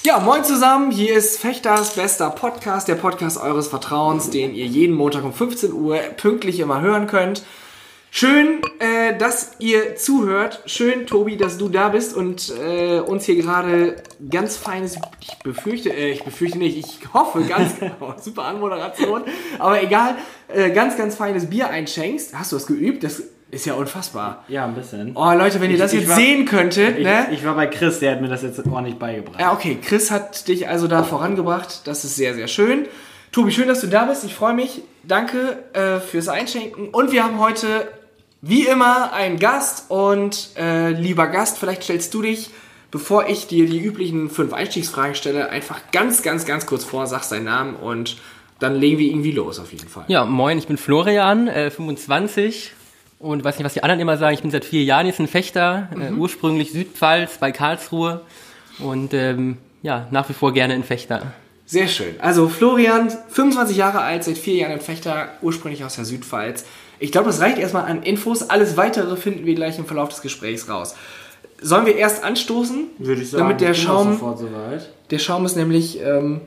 Ja, moin zusammen, hier ist Fechters bester Podcast, der Podcast eures Vertrauens, den ihr jeden Montag um 15 Uhr pünktlich immer hören könnt. Schön, dass ihr zuhört. Schön, Tobi, dass du da bist und uns hier gerade ganz feines, ich befürchte nicht, ich hoffe, super Anmoderation, aber egal, ganz feines Bier einschenkst. Hast du das geübt? Das ist ja unfassbar. Ja, ein bisschen. Oh, Leute, wenn ihr das jetzt sehen könntet, ne? Ich war bei Chris, der hat mir das jetzt ordentlich beigebracht. Ja, okay, Chris hat dich also da vorangebracht. Das ist sehr, sehr schön. Tobi, schön, dass du da bist. Ich freue mich. Danke fürs Einschenken. Und wir haben heute, wie immer, einen Gast. Und lieber Gast, vielleicht stellst du dich, bevor ich dir die üblichen 5 Einstiegsfragen stelle, einfach ganz kurz vor, sagst deinen Namen und dann legen wir irgendwie los auf jeden Fall. Ja, moin, ich bin Florian, 25. Und weiß nicht, was die anderen immer sagen, ich bin seit 4 Jahren jetzt ein Fechter, ursprünglich Südpfalz bei Karlsruhe und nach wie vor gerne ein Fechter. Sehr schön. Also Florian, 25 Jahre alt, seit 4 Jahren ein Fechter, ursprünglich aus der Südpfalz. Ich glaube, das reicht erstmal an Infos. Alles Weitere finden wir gleich im Verlauf des Gesprächs raus. Sollen wir erst anstoßen? Würde ich sagen, damit der Schaum, sofort soweit. Der Schaum ist nämlich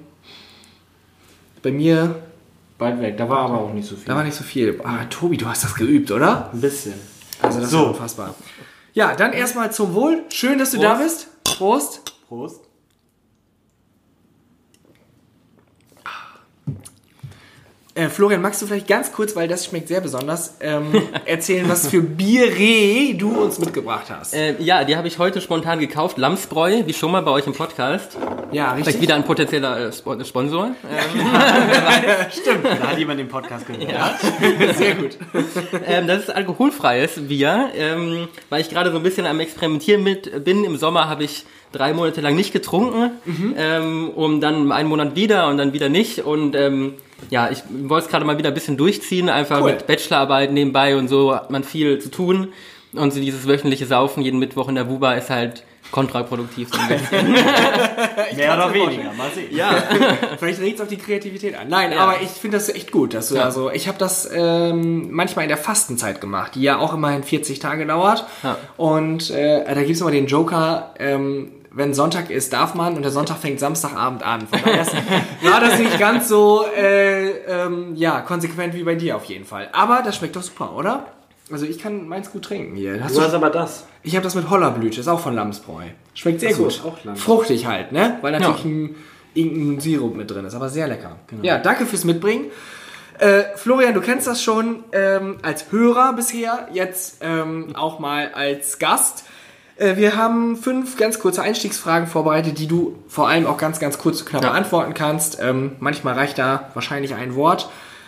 bei mir... Weit weg, da war aber auch nicht so viel. Da war nicht so viel. Ah, Tobi, du hast das geübt, oder? Ein bisschen. Also das ist unfassbar. Ja, dann erstmal zum Wohl. Schön, dass du da bist. Prost. Prost. Florian, magst du vielleicht ganz kurz, weil das schmeckt sehr besonders, erzählen, was für Biere du uns mitgebracht hast? Ja, die habe ich heute spontan gekauft. Lamsbräu, wie schon mal bei euch im Podcast. Ja, richtig. Vielleicht wieder ein potenzieller Sponsor. Stimmt, da hat jemand den Podcast gehört. Ja. Sehr gut. Das ist alkoholfreies Bier, weil ich gerade so ein bisschen am Experimentieren bin. Im Sommer habe ich 3 Monate lang nicht getrunken, um dann einen Monat wieder und dann wieder nicht. Und ich wollte es gerade mal wieder ein bisschen durchziehen, einfach mit Bachelorarbeit nebenbei und so hat man viel zu tun. Und so dieses wöchentliche Saufen jeden Mittwoch in der WUBA ist halt kontraproduktiv so ein bisschen. Mehr oder weniger, mal sehen. Ja, vielleicht regt es auf die Kreativität an. Nein, aber ich finde das echt gut, dass du ich habe das manchmal in der Fastenzeit gemacht, die ja auch immerhin 40 Tage dauert. Ja. Und da gibt es immer den Joker, wenn Sonntag ist, darf man und der Sonntag fängt Samstagabend an. Von daher war das nicht ganz so konsequent wie bei dir auf jeden Fall. Aber das schmeckt doch super, oder? Also ich kann meins gut trinken hier. Du hast aber das. Ich habe das mit Hollerblüte, ist auch von Lamsbräu. Schmeckt sehr gut. Auch fruchtig halt, ne? Weil natürlich irgendein Sirup mit drin ist, aber sehr lecker. Genau. Ja, danke fürs Mitbringen. Florian, du kennst das schon als Hörer bisher, jetzt auch mal als Gast. Wir haben 5 ganz kurze Einstiegsfragen vorbereitet, die du vor allem auch ganz kurz und knapp beantworten kannst. Manchmal reicht da wahrscheinlich ein Wort.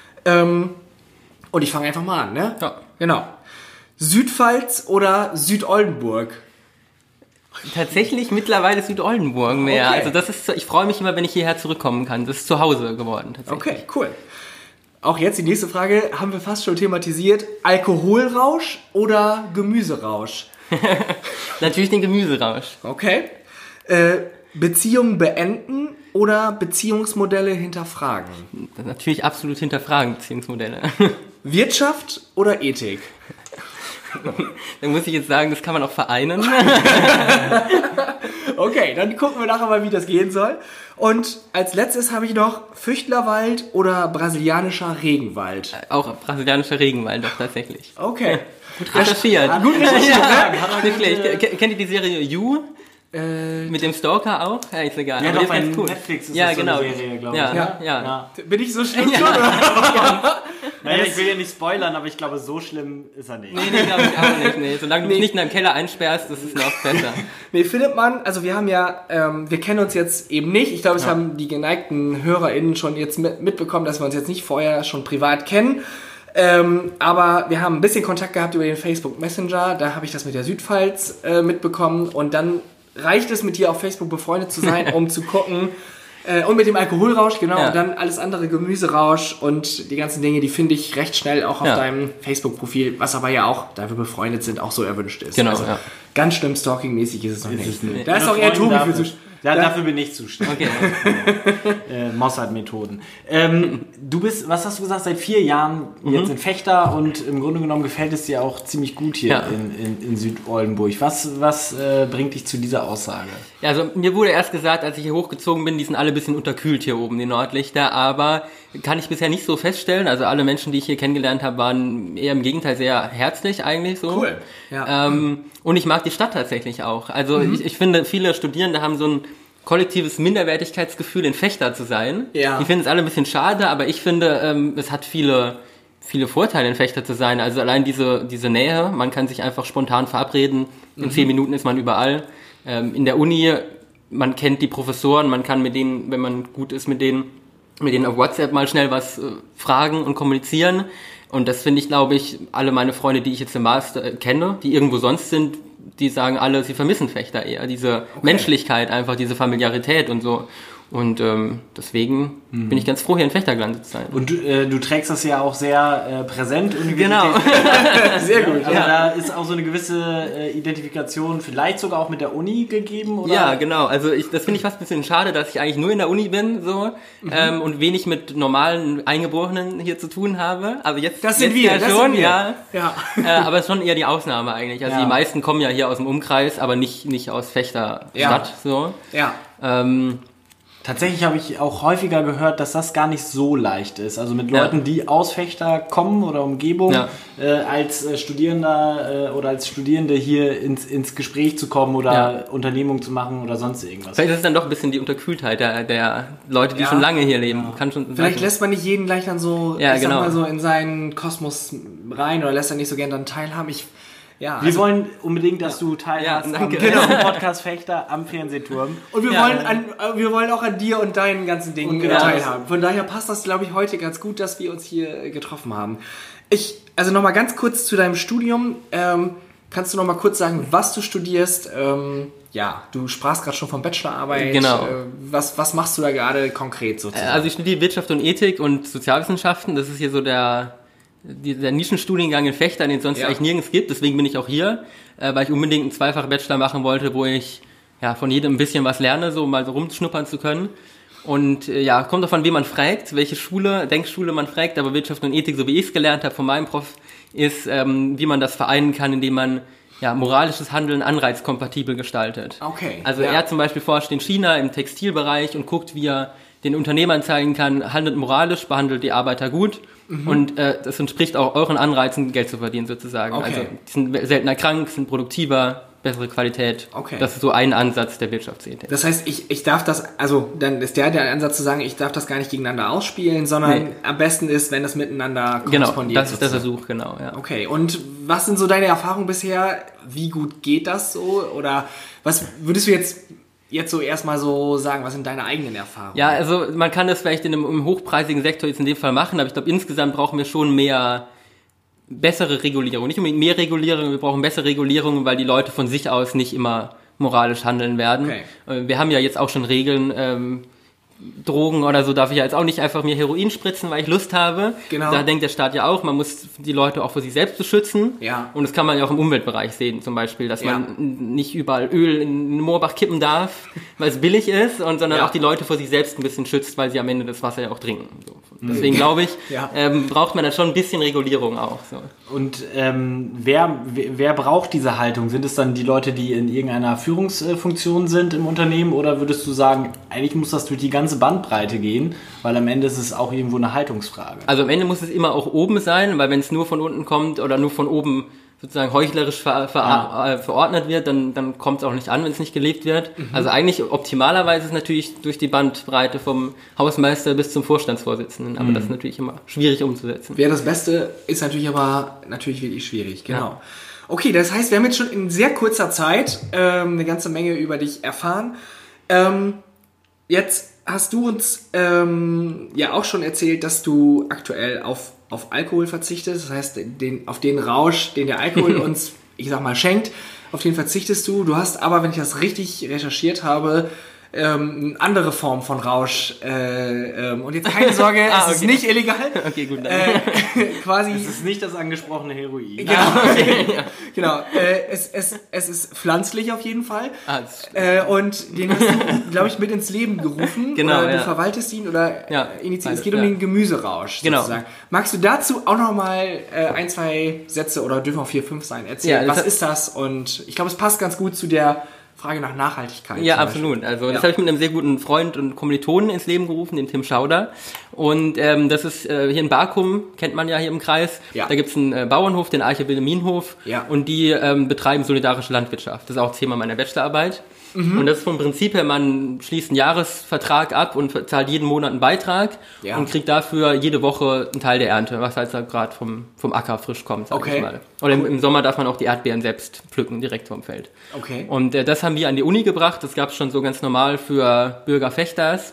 Und ich fange einfach mal an, ne? Ja. Genau. Südpfalz oder Südoldenburg? Tatsächlich mittlerweile Südoldenburg mehr. Okay. Also das ist, ich freue mich immer, wenn ich hierher zurückkommen kann. Das ist zu Hause geworden tatsächlich. Okay, cool. Auch jetzt die nächste Frage, haben wir fast schon thematisiert. Alkoholrausch oder Gemüserausch? Natürlich den Gemüserausch. Okay. Beziehungen beenden oder Beziehungsmodelle hinterfragen? Natürlich absolut hinterfragen, Beziehungsmodelle. Wirtschaft oder Ethik? Dann muss ich jetzt sagen, das kann man auch vereinen. Okay, dann gucken wir nachher mal, wie das gehen soll. Und als letztes habe ich noch Füchtlerwald oder brasilianischer Regenwald? Auch brasilianischer Regenwald, doch tatsächlich. Okay. Gut recherchiert. Gut recherchiert, ja, nicht schlecht. Kennt ihr die Serie You? Mit dem Stalker auch? Ja, ist egal. Ja, aber doch, bei cool. Netflix ist ja, das genau. so eine Serie, glaube ich. Ja. Bin ich so schlimm schon? Naja, ich will ja nicht spoilern, aber ich glaube, so schlimm ist er nicht. Nee, glaube ich auch nicht. Nee. Solange du dich nicht in deinem Keller einsperrst, das ist noch besser. Nee, findet man, also wir haben ja, wir kennen uns jetzt eben nicht. Ich glaube, es haben die geneigten HörerInnen schon jetzt mitbekommen, dass wir uns jetzt nicht vorher schon privat kennen. Aber wir haben ein bisschen Kontakt gehabt über den Facebook Messenger. Da habe ich das mit der Südpfalz mitbekommen. Und dann reicht es, mit dir auf Facebook befreundet zu sein, um zu gucken. Und mit dem Alkoholrausch, genau. Ja. Und dann alles andere, Gemüserausch und die ganzen Dinge, die finde ich recht schnell auch auf deinem Facebook-Profil, was aber ja auch, da wir befreundet sind, auch so erwünscht ist. Genau, also, ganz schlimm stalking-mäßig ist es noch nicht. Nee. Da ist auch eher Tobi für Dafür bin ich zuständig. Okay. Mossad-Methoden. Du bist, was hast du gesagt, seit 4 Jahren jetzt in Fechter und im Grunde genommen gefällt es dir auch ziemlich gut hier in Südoldenburg. Was bringt dich zu dieser Aussage? Ja, also mir wurde erst gesagt, als ich hier hochgezogen bin, die sind alle ein bisschen unterkühlt hier oben, die Nordlichter, aber kann ich bisher nicht so feststellen. Also alle Menschen, die ich hier kennengelernt habe, waren eher im Gegenteil sehr herzlich eigentlich so. Cool. Ja. Und ich mag die Stadt tatsächlich auch. Also ich finde, viele Studierende haben so ein kollektives Minderwertigkeitsgefühl, in Fechter zu sein. Ja. Die finden es alle ein bisschen schade, aber ich finde, es hat viele Vorteile, in Fechter zu sein. Also allein diese Nähe, man kann sich einfach spontan verabreden, in 10 Minuten ist man überall. In der Uni, man kennt die Professoren, man kann mit denen, wenn man gut ist, mit denen auf WhatsApp mal schnell was fragen und kommunizieren. Und das finde ich, glaube ich, alle meine Freunde, die ich jetzt im Master kenne, die irgendwo sonst sind, die sagen alle, sie vermissen Fechter eher. Diese Menschlichkeit einfach, diese Familiarität und so. Und deswegen bin ich ganz froh, hier in Fechter gelandet zu sein. Und du trägst das ja auch sehr präsent. Genau. Sehr gut. Also da ist auch so eine gewisse Identifikation vielleicht sogar auch mit der Uni gegeben, oder? Ja, genau. Also das finde ich fast ein bisschen schade, dass ich eigentlich nur in der Uni bin so und wenig mit normalen Eingeborenen hier zu tun habe. Also jetzt Das sind jetzt wir, ja schon, ja. Aber schon eher die Ausnahme eigentlich. Also die meisten kommen ja hier aus dem Umkreis, aber nicht aus Fechter Stadt so. Ja. Tatsächlich habe ich auch häufiger gehört, dass das gar nicht so leicht ist. Also mit Leuten, die aus Fechter kommen oder Umgebung, als Studierender oder als Studierende hier ins Gespräch zu kommen oder Unternehmungen zu machen oder sonst irgendwas. Vielleicht ist es dann doch ein bisschen die Unterkühltheit der Leute, die schon lange hier leben. Kann schon Vielleicht lässt man nicht jeden gleich dann so, sag mal so in seinen Kosmos rein oder lässt er nicht so gern dann teilhaben. Wir wollen unbedingt, dass du teilhast am Podcast Fechter am Fernsehturm. Und wir wollen auch an dir und deinen ganzen Dingen teilhaben. Von daher passt das, glaube ich, heute ganz gut, dass wir uns hier getroffen haben. Also nochmal ganz kurz zu deinem Studium. Kannst du nochmal kurz sagen, was du studierst? Du sprachst gerade schon von Bachelorarbeit. Genau. Was machst du da gerade konkret sozusagen? Also ich studiere Wirtschaft und Ethik und Sozialwissenschaften. Das ist hier so der Nischenstudiengang in Fechter, den es sonst eigentlich nirgends gibt. Deswegen bin ich auch hier, weil ich unbedingt einen Zweifach-Bachelor machen wollte, wo ich von jedem ein bisschen was lerne, so mal so rumschnuppern zu können. Und kommt davon, wen man fragt, welche Denkschule man fragt, aber Wirtschaft und Ethik, so wie ich es gelernt habe von meinem Prof, ist, wie man das vereinen kann, indem man moralisches Handeln anreizkompatibel gestaltet. Okay. Also er zum Beispiel forscht in China im Textilbereich und guckt, wie er den Unternehmern zeigen kann, handelt moralisch, behandelt die Arbeiter gut und das entspricht auch euren Anreizen, Geld zu verdienen sozusagen. Okay. Also die sind seltener krank, sind produktiver, bessere Qualität. Okay. Das ist so ein Ansatz der Wirtschaftsethik. Das heißt, ich darf das, also dann ist der Ansatz zu sagen, ich darf das gar nicht gegeneinander ausspielen, sondern am besten ist, wenn das miteinander korrespondiert. Genau, das ist der Versuch, genau. Ja. Okay, und was sind so deine Erfahrungen bisher? Wie gut geht das so? Oder was würdest du jetzt so erstmal so sagen, was sind deine eigenen Erfahrungen? Ja, also man kann das vielleicht im hochpreisigen Sektor jetzt in dem Fall machen, aber ich glaube, insgesamt brauchen wir schon bessere Regulierung. Nicht unbedingt mehr Regulierung, wir brauchen bessere Regulierung, weil die Leute von sich aus nicht immer moralisch handeln werden. Okay. Wir haben ja jetzt auch schon Regeln, Drogen oder so darf ich ja jetzt auch nicht einfach mir Heroin spritzen, weil ich Lust habe. Genau. Da denkt der Staat ja auch, man muss die Leute auch vor sich selbst beschützen. Ja. Und das kann man ja auch im Umweltbereich sehen, zum Beispiel, dass man nicht überall Öl in Moorbach kippen darf, weil es billig ist, sondern auch die Leute vor sich selbst ein bisschen schützt, weil sie am Ende das Wasser ja auch trinken. So. Deswegen glaube ich, braucht man da schon ein bisschen Regulierung auch. So. Und wer braucht diese Haltung? Sind es dann die Leute, die in irgendeiner Führungsfunktion sind im Unternehmen, oder würdest du sagen, eigentlich muss das durch die ganze Bandbreite gehen, weil am Ende ist es auch irgendwo eine Haltungsfrage? Also am Ende muss es immer auch oben sein, weil wenn es nur von unten kommt oder nur von oben sozusagen heuchlerisch verordnet wird, dann kommt es auch nicht an, wenn es nicht gelebt wird. Also eigentlich optimalerweise ist natürlich durch die Bandbreite vom Hausmeister bis zum Vorstandsvorsitzenden, aber das ist natürlich immer schwierig umzusetzen. Wäre das Beste, ist natürlich aber wirklich schwierig, genau. Ja. Okay, das heißt, wir haben jetzt schon in sehr kurzer Zeit eine ganze Menge über dich erfahren. Jetzt hast du uns auch schon erzählt, dass du aktuell auf Alkohol verzichtest. Das heißt, auf den Rausch, den der Alkohol uns, ich sag mal, schenkt, auf den verzichtest du. Du hast aber, wenn ich das richtig recherchiert habe, eine andere Form von Rausch. Und jetzt keine Sorge, es ist nicht illegal. Okay, gut. Quasi. Es ist nicht das angesprochene Heroin. Genau. Genau. Es ist pflanzlich auf jeden Fall. Und den hast du, glaube ich, mit ins Leben gerufen. Genau. Oder du verwaltest ihn oder initiierst. Es geht um den Gemüserausch sozusagen. Magst du dazu auch nochmal 1, 2 Sätze oder dürfen auch 4, 5 sein erzählen? Was ist das? Und ich glaube, es passt ganz gut zu der Frage nach Nachhaltigkeit. Ja, absolut. Also das habe ich mit einem sehr guten Freund und Kommilitonen ins Leben gerufen, den Tim Schauder. Und das ist hier in Barkum, kennt man ja hier im Kreis. Ja. Da gibt es einen Bauernhof, den Arche Wilhelminhof. Ja. Und die betreiben solidarische Landwirtschaft. Das ist auch Thema meiner Bachelorarbeit. Und das ist vom Prinzip her, man schließt einen Jahresvertrag ab und zahlt jeden Monat einen Beitrag und kriegt dafür jede Woche einen Teil der Ernte, was halt gerade vom Acker frisch kommt, sag ich mal. Oder im Sommer darf man auch die Erdbeeren selbst pflücken, direkt vom Feld. Okay. Und das haben wir an die Uni gebracht, das gab es schon so ganz normal für Bürgerfechters.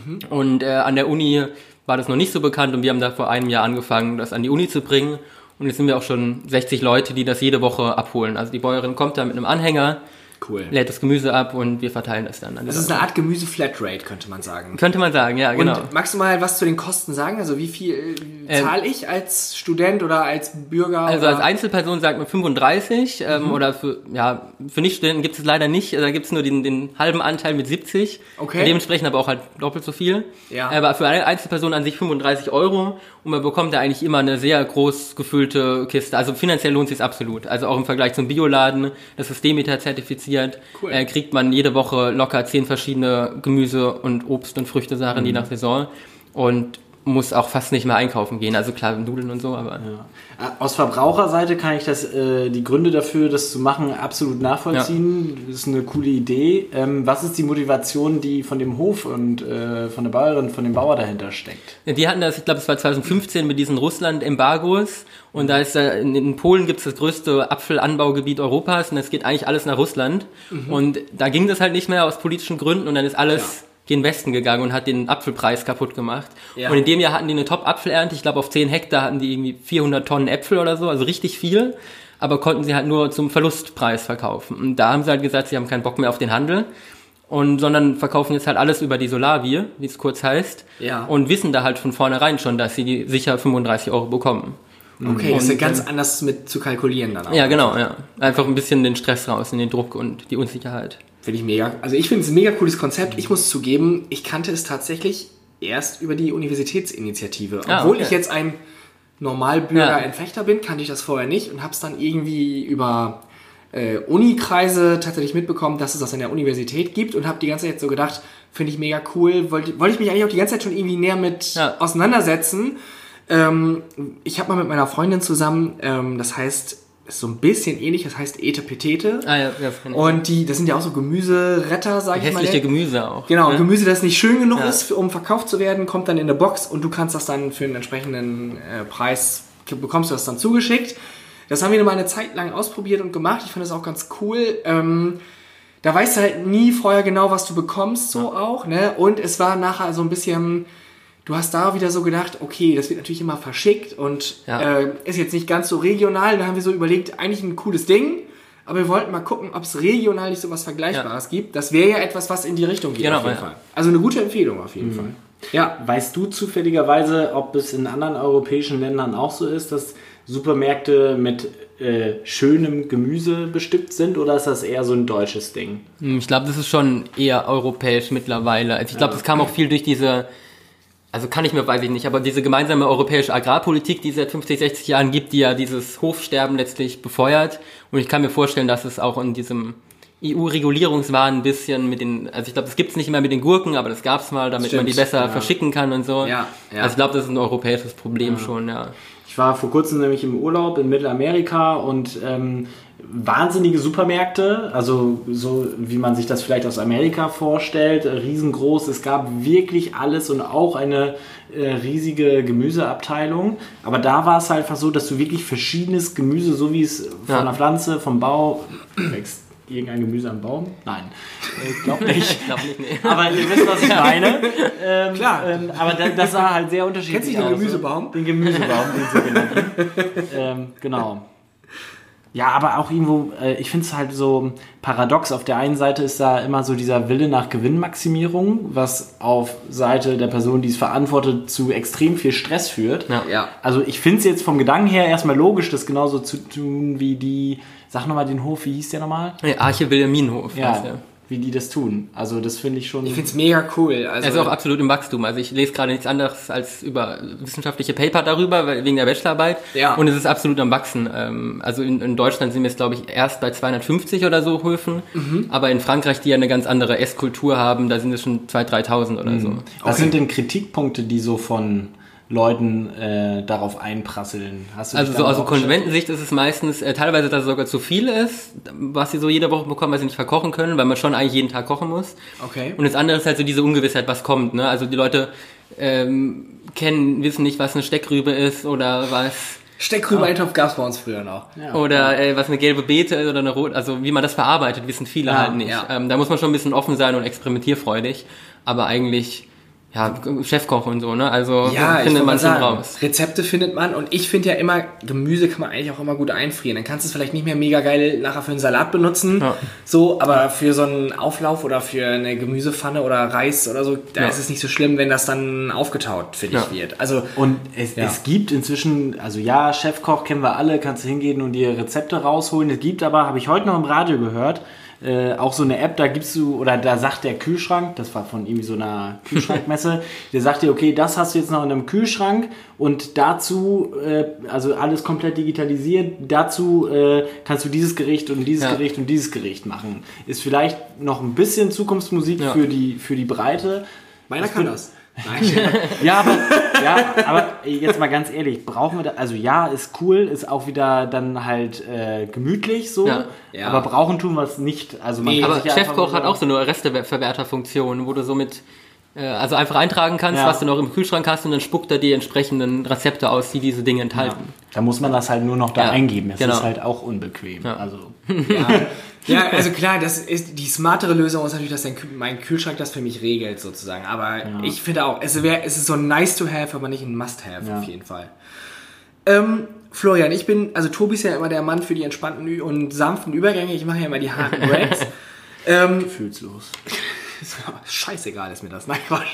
Und an der Uni war das noch nicht so bekannt und wir haben da vor einem Jahr angefangen, das an die Uni zu bringen. Und jetzt sind wir auch schon 60 Leute, die das jede Woche abholen. Also die Bäuerin kommt da mit einem Anhänger, lädt das Gemüse ab und wir verteilen das dann. Das ist eine Art Gemüse-Flatrate, könnte man sagen. Könnte man sagen, ja, genau. Und magst du mal was zu den Kosten sagen? Also wie viel zahle ich als Student oder als Bürger? Also als Einzelperson sagt man 35 oder für Nicht-Studenten gibt es leider nicht. Da gibt es nur den halben Anteil mit 70. Okay. Dementsprechend aber auch halt doppelt so viel. Ja. Aber für eine Einzelperson an sich 35 € und man bekommt da eigentlich immer eine sehr groß gefüllte Kiste. Also finanziell lohnt es sich absolut. Also auch im Vergleich zum Bioladen, das ist Demeter zertifiziert. Kriegt man jede Woche locker 10 verschiedene Gemüse- und Obst- und Früchtesachen, je nach Saison. Und muss auch fast nicht mehr einkaufen gehen. Also klar, Nudeln und so, aber... Ja. Aus Verbraucherseite kann ich die Gründe dafür, das zu machen, absolut nachvollziehen. Ja. Das ist eine coole Idee. Was ist die Motivation, die von dem Hof und von der Bäuerin, von dem Bauer dahinter steckt? Die hatten das, ich glaube, es war 2015 mit diesen Russland-Embargos. Und da ist in Polen gibt es das größte Apfelanbaugebiet Europas und das geht eigentlich alles nach Russland. Und da ging das halt nicht mehr aus politischen Gründen und dann ist alles... gen Westen gegangen und hat den Apfelpreis kaputt gemacht. Ja. Und in dem Jahr hatten die eine Top-Apfelernte. Ich glaube, auf 10 Hektar hatten die irgendwie 400 Tonnen Äpfel oder so, also richtig viel. Aber konnten sie halt nur zum Verlustpreis verkaufen. Und da haben sie halt gesagt, sie haben keinen Bock mehr auf den Handel. Sondern verkaufen jetzt halt alles über die Solavi, wie es kurz heißt. Ja. Und wissen da halt von vornherein schon, dass sie sicher 35 € bekommen. Okay, das ist ja ganz anders mit zu kalkulieren dann auch. Ja, genau, ja. Einfach ein bisschen den Stress raus, den Druck und die Unsicherheit. Finde ich mega. Also ich finde es ein mega cooles Konzept. Ich muss zugeben, ich kannte es tatsächlich erst über die Universitätsinitiative. Obwohl ich jetzt ein Normalbürger-Entfechter bin, kannte ich das vorher nicht und habe es dann irgendwie über Unikreise tatsächlich mitbekommen, dass es das an der Universität gibt und habe die ganze Zeit so gedacht, finde ich mega cool. Wollte ich mich eigentlich auch die ganze Zeit schon irgendwie näher mit auseinandersetzen. Ich habe mal mit meiner Freundin zusammen, das heißt... ist so ein bisschen ähnlich, das heißt Etepetete. Und das sind ja auch so Gemüseretter, sag ich mal. Hässliche Gemüse auch. Genau, Gemüse, das nicht schön genug ist, um verkauft zu werden, kommt dann in eine Box und du kannst das dann für einen entsprechenden Preis, bekommst du das dann zugeschickt. Das haben wir mal eine Zeit lang ausprobiert und gemacht. Ich fand das auch ganz cool. Da weißt du halt nie vorher genau, was du bekommst, so auch, ne? Und es war nachher so ein bisschen... Du hast da wieder so gedacht, okay, das wird natürlich immer verschickt und ist jetzt nicht ganz so regional. Da haben wir so überlegt, eigentlich ein cooles Ding, aber wir wollten mal gucken, ob es regional nicht so was Vergleichbares gibt. Das wäre ja etwas, was in die Richtung geht, auf jeden Fall. Also eine gute Empfehlung auf jeden Fall. Ja. Weißt du zufälligerweise, ob es in anderen europäischen Ländern auch so ist, dass Supermärkte mit schönem Gemüse bestückt sind oder ist das eher so ein deutsches Ding? Ich glaube, das ist schon eher europäisch mittlerweile. Also ich glaube, das kam auch viel durch diese... Also weiß ich nicht, aber diese gemeinsame europäische Agrarpolitik, die es seit 50, 60 Jahren gibt, die ja dieses Hofsterben letztlich befeuert. Und ich kann mir vorstellen, dass es auch in diesem EU-Regulierungswahn ein bisschen also ich glaube, das gibt es nicht mehr mit den Gurken, aber das gab es mal, damit man die besser verschicken kann und so. Ja. Also ich glaube, das ist ein europäisches Problem schon, ja. Ich war vor kurzem nämlich im Urlaub in Mittelamerika und wahnsinnige Supermärkte, also so wie man sich das vielleicht aus Amerika vorstellt, riesengroß. Es gab wirklich alles und auch eine riesige Gemüseabteilung. Aber da war es halt einfach so, dass du wirklich verschiedenes Gemüse, so wie es von der Pflanze, vom Bau, wächst irgendein Gemüse am Baum? Nein, ich glaube nicht. Nee. Aber ihr wisst, was ich meine. Klar. Aber das sah halt sehr unterschiedlich aus. Kennst du den Gemüsebaum? Den Gemüsebaum, den sie genannt. Genau. Ja, aber auch irgendwo, ich finde es halt so paradox. Auf der einen Seite ist da immer so dieser Wille nach Gewinnmaximierung, was auf Seite der Person, die es verantwortet, zu extrem viel Stress führt. Ja. Also ich finde es jetzt vom Gedanken her erstmal logisch, das genauso zu tun wie die, sag nochmal den Hof, wie hieß der nochmal? Arche Wilhelminenhof. Ja, wie die das tun. Also das finde ich schon... Ich finde es mega cool. Also er ist auch absolut im Wachstum. Also ich lese gerade nichts anderes als über wissenschaftliche Paper darüber, wegen der Bachelorarbeit. Ja. Und es ist absolut am Wachsen. Also in Deutschland sind wir jetzt, glaube ich, erst bei 250 oder so Höfen. Aber in Frankreich, die ja eine ganz andere Esskultur haben, da sind es schon 2.000, 3.000 oder so. Was sind denn Kritikpunkte, die so von Leuten darauf einprasseln? Hast du also so aus Konsumentensicht ist es meistens teilweise, dass es sogar zu viel ist, was sie so jede Woche bekommen, weil sie nicht verkochen können, weil man schon eigentlich jeden Tag kochen muss. Okay. Und das andere ist halt so diese Ungewissheit, was kommt. Ne? Also die Leute wissen nicht, was eine Steckrübe ist oder was... Steckrübe-Eintopf gab es bei uns früher noch. Ja. Oder was eine gelbe Beete ist oder eine rote, also wie man das verarbeitet, wissen viele halt nicht. Ja. Da muss man schon ein bisschen offen sein und experimentierfreudig, aber eigentlich... Ja, Chefkoch und so, ne? Also findet man schon raus. Rezepte findet man und ich finde ja immer, Gemüse kann man eigentlich auch immer gut einfrieren. Dann kannst du es vielleicht nicht mehr mega geil nachher für einen Salat benutzen, so, aber für so einen Auflauf oder für eine Gemüsepfanne oder Reis oder so, da ist es nicht so schlimm, wenn das dann aufgetaut, finde ich, wird. Also, und es gibt inzwischen, also Chefkoch kennen wir alle, kannst du hingehen und dir Rezepte rausholen. Es gibt aber, habe ich heute noch im Radio gehört, auch so eine App, da gibst du, oder da sagt der Kühlschrank, das war von irgendwie so einer Kühlschrankmesse, der sagt dir, okay, das hast du jetzt noch in einem Kühlschrank und dazu, also alles komplett digitalisiert, dazu kannst du dieses Gericht und dieses Gericht und dieses Gericht machen. Ist vielleicht noch ein bisschen Zukunftsmusik für die Breite. Meiner kann das. Nein. aber jetzt mal ganz ehrlich, brauchen wir da, also ist cool, ist auch wieder dann halt gemütlich so, aber brauchen tun wir es nicht. Also man aber Chefkoch hat auch so eine Resteverwerterfunktion, wo du so mit also einfach eintragen kannst, was du noch im Kühlschrank hast und dann spuckt er die entsprechenden Rezepte aus, die diese Dinge enthalten. Ja. Da muss man das halt nur noch da eingeben. Das ist halt auch unbequem. Ja. Also. Also klar, das ist die smartere Lösung ist natürlich, dass mein Kühlschrank das für mich regelt sozusagen. Aber ich finde auch, es ist so nice to have, aber nicht ein must have auf jeden Fall. Florian, Tobi ist ja immer der Mann für die entspannten und sanften Übergänge. Ich mache ja immer die harten Breaks. Gefühlslos. Scheißegal ist mir das. Nein, Quatsch.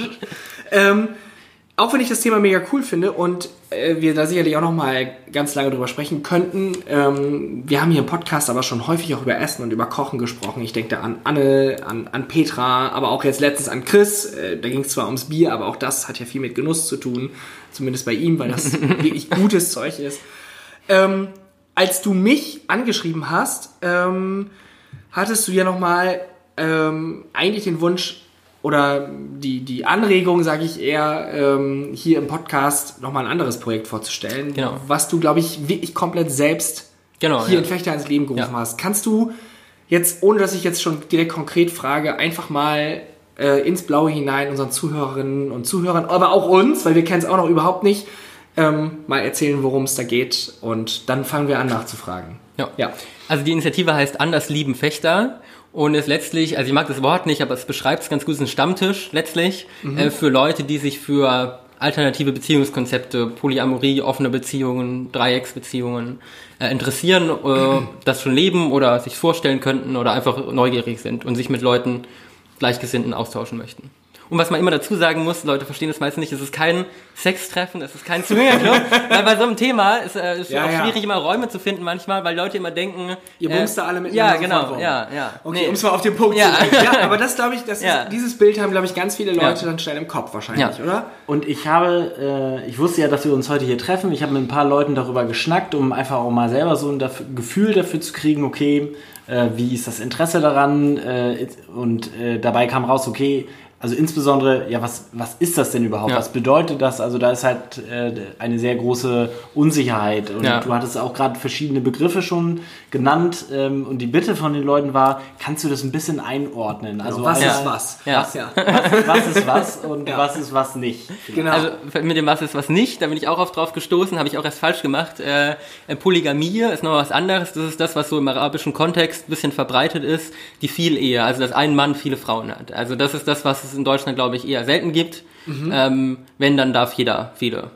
Auch wenn ich das Thema mega cool finde und wir da sicherlich auch noch mal ganz lange drüber sprechen könnten. Wir haben hier im Podcast aber schon häufig auch über Essen und über Kochen gesprochen. Ich denke da an Anne, an Petra, aber auch jetzt letztens an Chris. Da ging es zwar ums Bier, aber auch das hat ja viel mit Genuss zu tun. Zumindest bei ihm, weil das wirklich gutes Zeug ist. Als du mich angeschrieben hast, hattest du ja noch mal eigentlich den Wunsch oder die Anregung, sage ich eher, hier im Podcast nochmal ein anderes Projekt vorzustellen, was du, glaube ich, wirklich komplett selbst hier in Fechter ins Leben gerufen hast. Kannst du jetzt, ohne dass ich jetzt schon direkt konkret frage, einfach mal ins Blaue hinein unseren Zuhörerinnen und Zuhörern, aber auch uns, weil wir kennen es auch noch überhaupt nicht, mal erzählen, worum es da geht und dann fangen wir an nachzufragen. Ja. Also die Initiative heißt Anders lieben Fechter. Und ist letztlich, also ich mag das Wort nicht, aber es beschreibt es ganz gut, es ist ein Stammtisch letztlich für Leute, die sich für alternative Beziehungskonzepte, Polyamorie, offene Beziehungen, Dreiecksbeziehungen interessieren, das schon leben oder sich vorstellen könnten oder einfach neugierig sind und sich mit Leuten Gleichgesinnten austauschen möchten. Und was man immer dazu sagen muss, Leute verstehen das meistens nicht, es ist kein Sextreffen, es ist kein Swingerclub, weil bei so einem Thema ist es auch schwierig, immer Räume zu finden manchmal, weil Leute immer denken... Ihr bumst da alle miteinander. Ja, genau, ja. Okay, um es mal auf den Punkt zu bringen. Ja, aber das glaube ich, dieses Bild haben, glaube ich, ganz viele Leute dann schnell im Kopf wahrscheinlich, oder? Und ich wusste ja, dass wir uns heute hier treffen, ich habe mit ein paar Leuten darüber geschnackt, um einfach auch mal selber so ein Gefühl dafür zu kriegen, okay, wie ist das Interesse daran und dabei kam raus, okay, also insbesondere, was ist das denn überhaupt? Was bedeutet das? Also da ist halt eine sehr große Unsicherheit. Und du hattest auch gerade verschiedene Begriffe schon genannt. Und die Bitte von den Leuten war, kannst du das ein bisschen einordnen? Also was ist was? Was ist was und was ist was nicht? Genau. Also mit dem was ist was nicht, da bin ich auch oft drauf gestoßen, habe ich auch erst falsch gemacht. Polygamie ist noch was anderes. Das ist das, was so im arabischen Kontext ein bisschen verbreitet ist. Die Vielehe, also dass ein Mann viele Frauen hat. Also das ist das, was es in Deutschland, glaube ich, eher selten gibt. Wenn, dann darf jeder viele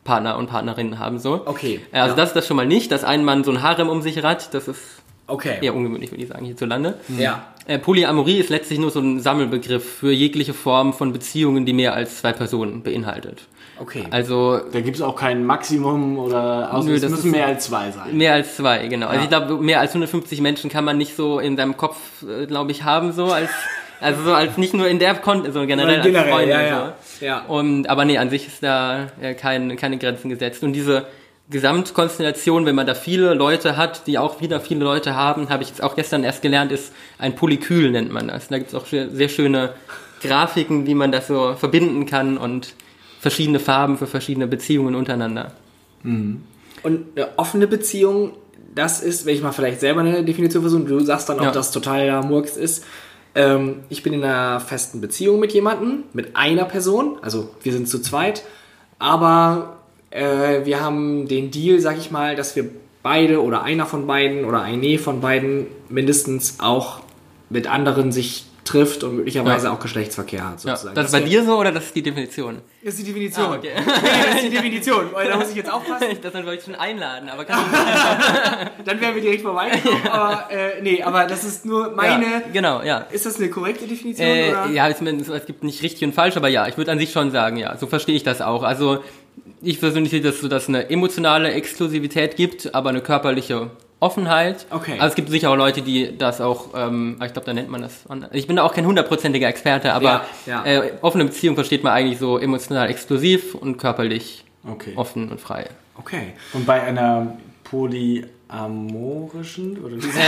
Partner und Partnerinnen haben. So. Okay. Also das ist das schon mal nicht, dass ein Mann so ein Harem um sich hat, das ist eher ungewöhnlich, würde ich sagen, hierzulande. Ja. Polyamorie ist letztlich nur so ein Sammelbegriff für jegliche Form von Beziehungen, die mehr als 2 Personen beinhaltet. Okay. Also da gibt es auch kein Maximum oder es müssen mehr als 2 sein. Mehr als 2, genau. Ja. Also ich glaube, mehr als 150 Menschen kann man nicht so in seinem Kopf, glaube ich, haben, so als als nicht nur in der sondern generell als Freunde. Ja. Aber nee, an sich ist da keine Grenzen gesetzt. Und diese Gesamtkonstellation, wenn man da viele Leute hat, die auch wieder viele Leute haben, habe ich jetzt auch gestern erst gelernt, ist ein Polykyl, nennt man das. Da gibt es auch sehr schöne Grafiken, wie man das so verbinden kann und verschiedene Farben für verschiedene Beziehungen untereinander. Mhm. Und eine offene Beziehung, das ist, wenn ich mal vielleicht selber eine Definition versuche, du sagst dann, ob das totaler Murks ist. Ich bin in einer festen Beziehung mit jemandem, mit einer Person, also wir sind zu zweit, aber wir haben den Deal, sag ich mal, dass wir beide oder einer von beiden oder eine von beiden mindestens auch mit anderen sich trifft und möglicherweise auch Geschlechtsverkehr hat, sozusagen. Ja. Das ist bei dir so oder das ist die Definition? Das ist die Definition. Okay. Das ist die Definition. Da muss ich jetzt aufpassen. Das wollte ich schon einladen, aber dann wären wir direkt vorbeigekommen. Aber aber das ist nur meine... Ja, genau, ja. Ist das eine korrekte Definition? Oder? Ja, es gibt nicht richtig und falsch, aber ja, ich würde an sich schon sagen, ja, so verstehe ich das auch. Also ich persönlich sehe das so, dass es eine emotionale Exklusivität gibt, aber eine körperliche Offenheit. Okay. Also es gibt sicher auch Leute, die das auch, ich glaube, da nennt man das, ich bin da auch kein 100%iger Experte, aber offene Beziehung versteht man eigentlich so emotional exklusiv und körperlich offen und frei. Okay. Und bei einer polyamorischen, oder wie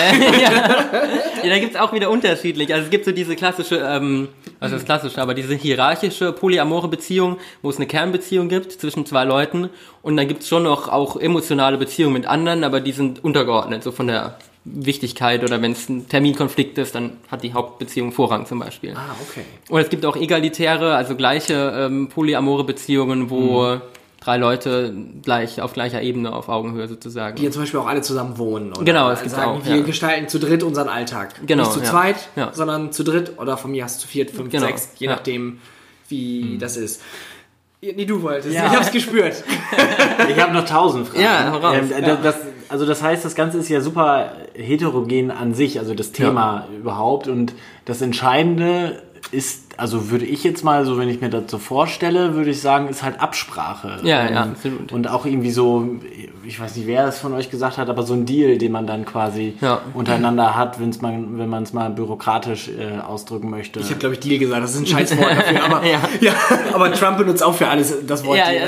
da gibt es auch wieder unterschiedlich. Also es gibt so diese klassische, was ist klassische, aber diese hierarchische polyamore Beziehung, wo es eine Kernbeziehung gibt zwischen 2 Leuten und dann gibt es schon noch auch emotionale Beziehungen mit anderen, aber die sind untergeordnet, so von der Wichtigkeit oder wenn es ein Terminkonflikt ist, dann hat die Hauptbeziehung Vorrang zum Beispiel. Ah, okay. Und es gibt auch egalitäre, also gleiche polyamore Beziehungen, wo 3 Leute auf gleicher Ebene, auf Augenhöhe sozusagen. Die ja zum Beispiel auch alle zusammen wohnen. Oder genau, es gibt sagen, auch. Wir gestalten zu dritt unseren Alltag. Genau, nicht zu zweit, sondern zu dritt oder von mir aus zu 4, 5, 6, je nachdem, wie das ist. Nee, du wolltest. Ja. Ich hab's gespürt. Ich habe noch 1000 Fragen. Ja, hau raus. Das heißt, das Ganze ist ja super heterogen an sich, also das Thema überhaupt. Und das Entscheidende ist, also würde ich jetzt mal so, wenn ich mir das so vorstelle, würde ich sagen, ist halt Absprache. Ja, absolut. Und auch irgendwie so, ich weiß nicht, wer das von euch gesagt hat, aber so ein Deal, den man dann quasi untereinander hat, wenn man es mal bürokratisch ausdrücken möchte. Ich habe, glaube ich, Deal gesagt, das ist ein Scheißwort dafür, aber, aber Trump benutzt auch für alles das Wort Deal.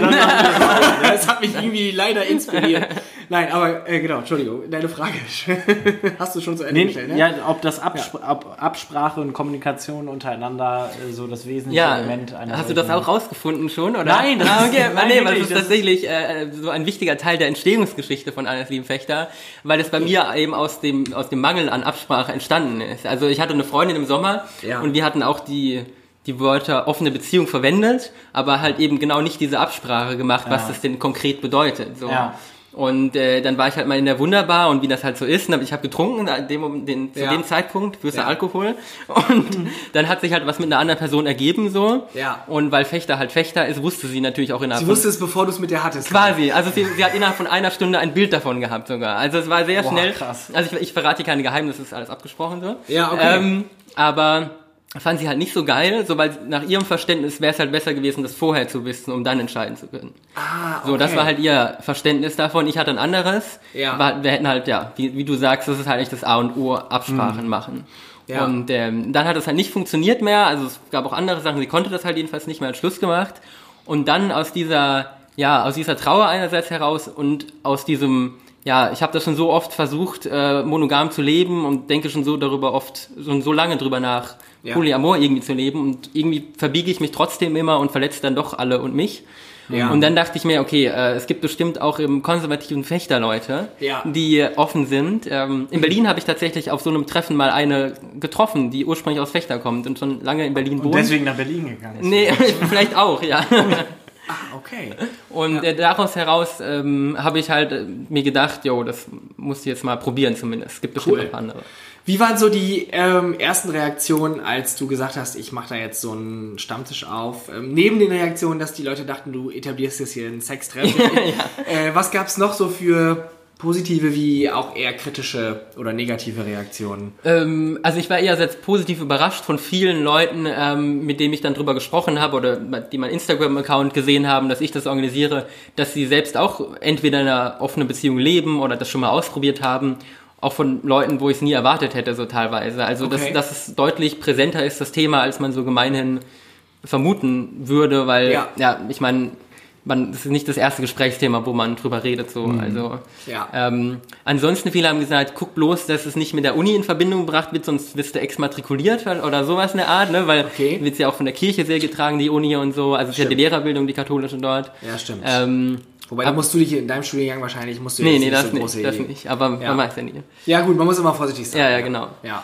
Das hat mich irgendwie leider inspiriert. Nein, aber genau, Entschuldigung, deine Frage hast du schon zu Ende gestellt, ne? Ja, ob das Absprache und Kommunikation untereinander so das wesentliche Element einer. Hast du das auch rausgefunden schon, oder? Nein, das ist tatsächlich so ein wichtiger Teil der Entstehungsgeschichte von Alles lieben Fechter, weil es bei mir eben aus dem Mangel an Absprache entstanden ist. Also ich hatte eine Freundin im Sommer und wir hatten auch die Wörter offene Beziehung verwendet, aber halt eben genau nicht diese Absprache gemacht, was das denn konkret bedeutet. So. Ja. Und dann war ich halt mal in der Wunderbar und wie das halt so ist, ich habe getrunken zu dem Zeitpunkt für Alkohol und dann hat sich halt was mit einer anderen Person ergeben so und weil Fechter halt Fechter ist, wusste sie natürlich auch innerhalb Sie wusste es, bevor du es mit der hattest. Quasi, also sie hat innerhalb von einer Stunde ein Bild davon gehabt sogar, also es war sehr schnell. Krass. Also ich verrate hier keine Geheimnisse, das ist alles abgesprochen so. Ja, okay. Aber fand sie halt nicht so geil, so weil nach ihrem Verständnis wäre es halt besser gewesen, das vorher zu wissen, um dann entscheiden zu können. Ah, okay. So, das war halt ihr Verständnis davon. Ich hatte ein anderes. Ja. Wir hätten halt, wie du sagst, das ist halt echt das A und O, Absprachen machen. Ja. Und dann hat es halt nicht funktioniert mehr. Also es gab auch andere Sachen, sie konnte das halt jedenfalls nicht mehr als Schluss gemacht. Und dann aus dieser Trauer einerseits heraus und aus diesem, ich habe das schon so oft versucht, monogam zu leben und denke schon so lange drüber nach, Polyamor irgendwie zu leben und irgendwie verbiege ich mich trotzdem immer und verletze dann doch alle und mich. Ja. Und dann dachte ich mir, okay, es gibt bestimmt auch im konservativen Fechter Leute, die offen sind. In Berlin habe ich tatsächlich auf so einem Treffen mal eine getroffen, die ursprünglich aus Fechter kommt und schon lange in Berlin wohnt. Und deswegen nach Berlin gegangen ist. Nee, vielleicht auch, ja. Ah, okay. Und daraus heraus habe ich halt mir gedacht, das musst du jetzt mal probieren zumindest. Es gibt bestimmt auch andere. Wie waren so die ersten Reaktionen, als du gesagt hast, ich mache da jetzt so einen Stammtisch auf? Neben den Reaktionen, dass die Leute dachten, du etablierst jetzt hier einen Sextreff. Was gab es noch so für positive wie auch eher kritische oder negative Reaktionen? Also ich war eher sehr positiv überrascht von vielen Leuten, mit denen ich dann drüber gesprochen habe oder die mein Instagram-Account gesehen haben, dass ich das organisiere, dass sie selbst auch entweder in einer offenen Beziehung leben oder das schon mal ausprobiert haben. Auch von Leuten, wo ich es nie erwartet hätte, so teilweise. Also dass es deutlich präsenter ist, das Thema, als man so gemeinhin vermuten würde, weil, ich meine, das ist nicht das erste Gesprächsthema, wo man drüber redet, so. Also, ansonsten viele haben gesagt, guck bloß, dass es nicht mit der Uni in Verbindung gebracht wird, sonst wirst du exmatrikuliert oder sowas in der Art, ne, weil wird ja auch von der Kirche sehr getragen, die Uni und so, also es ist ja die Lehrerbildung, die katholische dort. Ja, stimmt. Wobei, da musst du dich in deinem Studiengang wahrscheinlich, das nicht, aber man weiß ja nie. Ja gut, man muss immer vorsichtig sein. Ja, genau. Ja.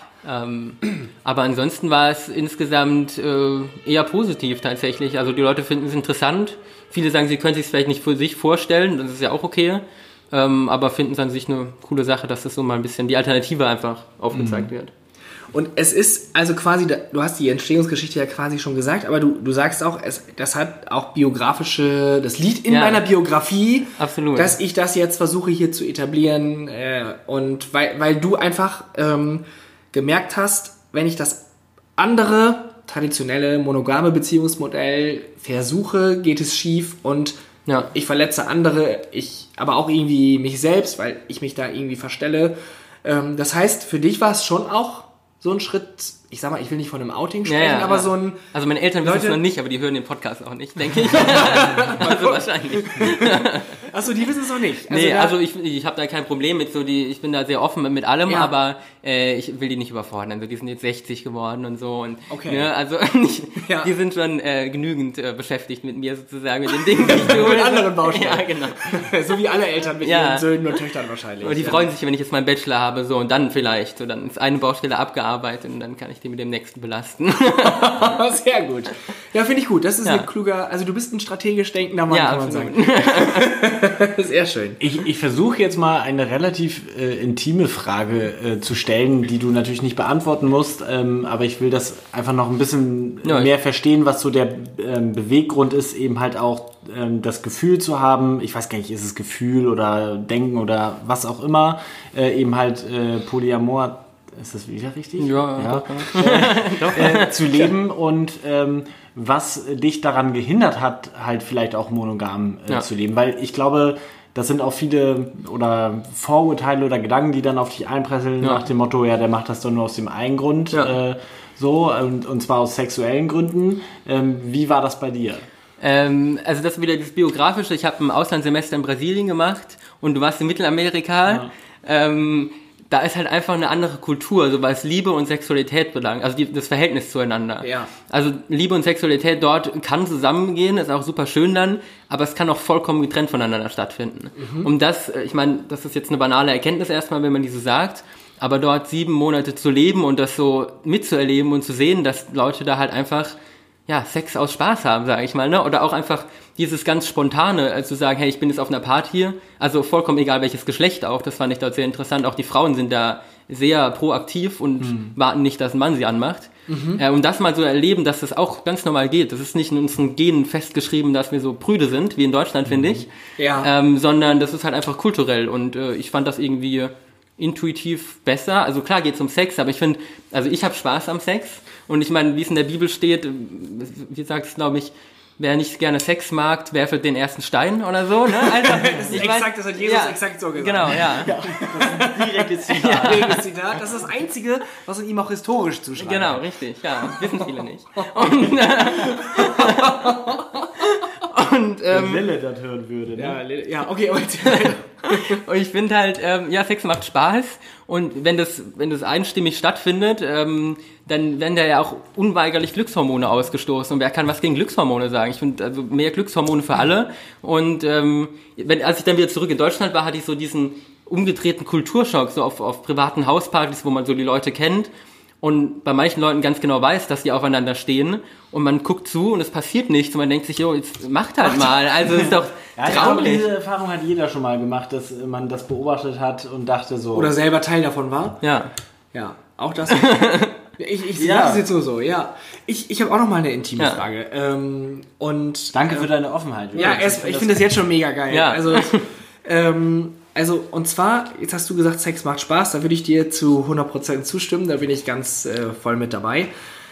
Aber ansonsten war es insgesamt eher positiv tatsächlich, also die Leute finden es interessant. Viele sagen, sie können sich es vielleicht nicht für sich vorstellen, das ist ja auch okay, aber finden es an sich eine coole Sache, dass das so mal ein bisschen die Alternative einfach aufgezeigt wird. Und es ist also quasi, du hast die Entstehungsgeschichte ja quasi schon gesagt, aber du sagst auch, das hat auch das liegt in meiner Biografie, absolut, dass ich das jetzt versuche hier zu etablieren und weil du einfach gemerkt hast, wenn ich das andere traditionelle monogame Beziehungsmodell versuche, geht es schief und ich verletze andere, aber auch irgendwie mich selbst, weil ich mich da irgendwie verstelle. Das heißt, für dich war es schon auch so ein Schritt, ich sag mal, ich will nicht von einem Outing sprechen, aber so ein... Also meine Eltern wissen es noch nicht, aber die hören den Podcast auch nicht, denke ich. Also wahrscheinlich. Achso, die wissen es noch nicht. Also ich habe da kein Problem mit, ich bin da sehr offen mit allem, aber ich will die nicht überfordern. Also die sind jetzt 60 geworden und so. Und, ne, also die sind schon genügend beschäftigt mit mir sozusagen, mit den Dingen, die ich tue. Mit anderen Baustellen. Ja, genau. So wie alle Eltern mit ihren Söhnen und Töchtern wahrscheinlich. Aber die freuen sich, wenn ich jetzt meinen Bachelor habe, so und dann vielleicht. So, dann ist eine Baustelle abgearbeitet und dann kann ich die mit dem nächsten belasten. Sehr gut. Ja, finde ich gut. Das ist ein kluger, also du bist ein strategisch denkender Mann, kann man sagen. Sehr schön. Ich versuche jetzt mal eine relativ intime Frage zu stellen, die du natürlich nicht beantworten musst, aber ich will das einfach noch ein bisschen mehr verstehen, was so der Beweggrund ist, eben halt auch das Gefühl zu haben, ich weiß gar nicht, ist es Gefühl oder Denken oder was auch immer, eben halt Polyamor, ist das wieder richtig? Ja. Zu leben und was dich daran gehindert hat, halt vielleicht auch monogam zu leben. Weil ich glaube, das sind auch viele oder Vorurteile oder Gedanken, die dann auf dich einprasseln nach dem Motto, der macht das doch nur aus dem einen Grund, und zwar aus sexuellen Gründen. Wie war das bei dir? Also das ist wieder das Biografische. Ich habe ein Auslandssemester in Brasilien gemacht und du warst in Mittelamerika. Ja. Da ist halt einfach eine andere Kultur, so was Liebe und Sexualität belangt, also das Verhältnis zueinander. Ja. Also Liebe und Sexualität dort kann zusammengehen, ist auch super schön dann, aber es kann auch vollkommen getrennt voneinander stattfinden. Und das, ich meine, das ist jetzt eine banale Erkenntnis erstmal, wenn man die so sagt, aber dort 7 Monate zu leben und das so mitzuerleben und zu sehen, dass Leute da halt einfach Sex aus Spaß haben, sage ich mal, ne? Oder auch einfach dieses ganz Spontane, zu sagen, hey, ich bin jetzt auf einer Party, also vollkommen egal welches Geschlecht auch, das fand ich dort sehr interessant, auch die Frauen sind da sehr proaktiv und warten nicht, dass ein Mann sie anmacht. Und das mal so erleben, dass das auch ganz normal geht, das ist nicht in unseren Genen festgeschrieben, dass wir so prüde sind, wie in Deutschland, finde ich, sondern das ist halt einfach kulturell und ich fand das irgendwie intuitiv besser, also klar geht's um Sex, aber ich finde, also ich habe Spaß am Sex und ich meine, wie es in der Bibel steht, wie sagt es, glaube ich, wer nicht gerne Sex mag, werfet den ersten Stein oder so, ne? Also, das hat Jesus exakt so gesagt. Genau, Das ist ein direktes Zitat. Das ist das Einzige, was man ihm auch historisch zuschreibt. Genau, richtig, wissen viele nicht. Und wenn Lille das hören würde, ne? Ja, okay. Und ich finde halt, Sex macht Spaß und wenn das einstimmig stattfindet, dann werden da ja auch unweigerlich Glückshormone ausgestoßen und wer kann was gegen Glückshormone sagen? Ich finde also mehr Glückshormone für alle und als ich dann wieder zurück in Deutschland war, hatte ich so diesen umgedrehten Kulturschock, so auf privaten Hauspartys, wo man so die Leute kennt und bei manchen Leuten ganz genau weiß, dass die aufeinander stehen und man guckt zu und es passiert nichts und man denkt sich, jetzt macht halt mal, also ist doch traurig. Diese Erfahrung hat jeder schon mal gemacht, dass man das beobachtet hat und dachte so... Oder selber Teil davon war. Ja. Auch das. Ich sage es jetzt so, ja. Ich habe auch noch mal eine intime Frage. Und danke für deine Offenheit. Ja, ich finde das jetzt schon mega geil. Ja. Also, und zwar, jetzt hast du gesagt, Sex macht Spaß, da würde ich dir zu 100% zustimmen, da bin ich ganz voll mit dabei.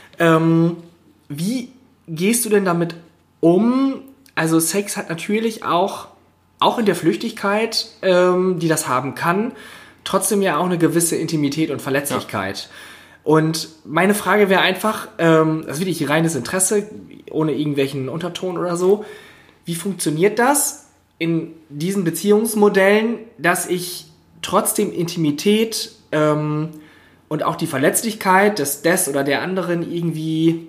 Wie gehst du denn damit um? Also Sex hat natürlich auch in der Flüchtigkeit, die das haben kann, trotzdem ja auch eine gewisse Intimität und Verletzlichkeit. Ja. Und meine Frage wäre einfach, das ist wirklich reines Interesse, ohne irgendwelchen Unterton oder so, wie funktioniert das in diesen Beziehungsmodellen, dass ich trotzdem Intimität und auch die Verletzlichkeit des oder der anderen irgendwie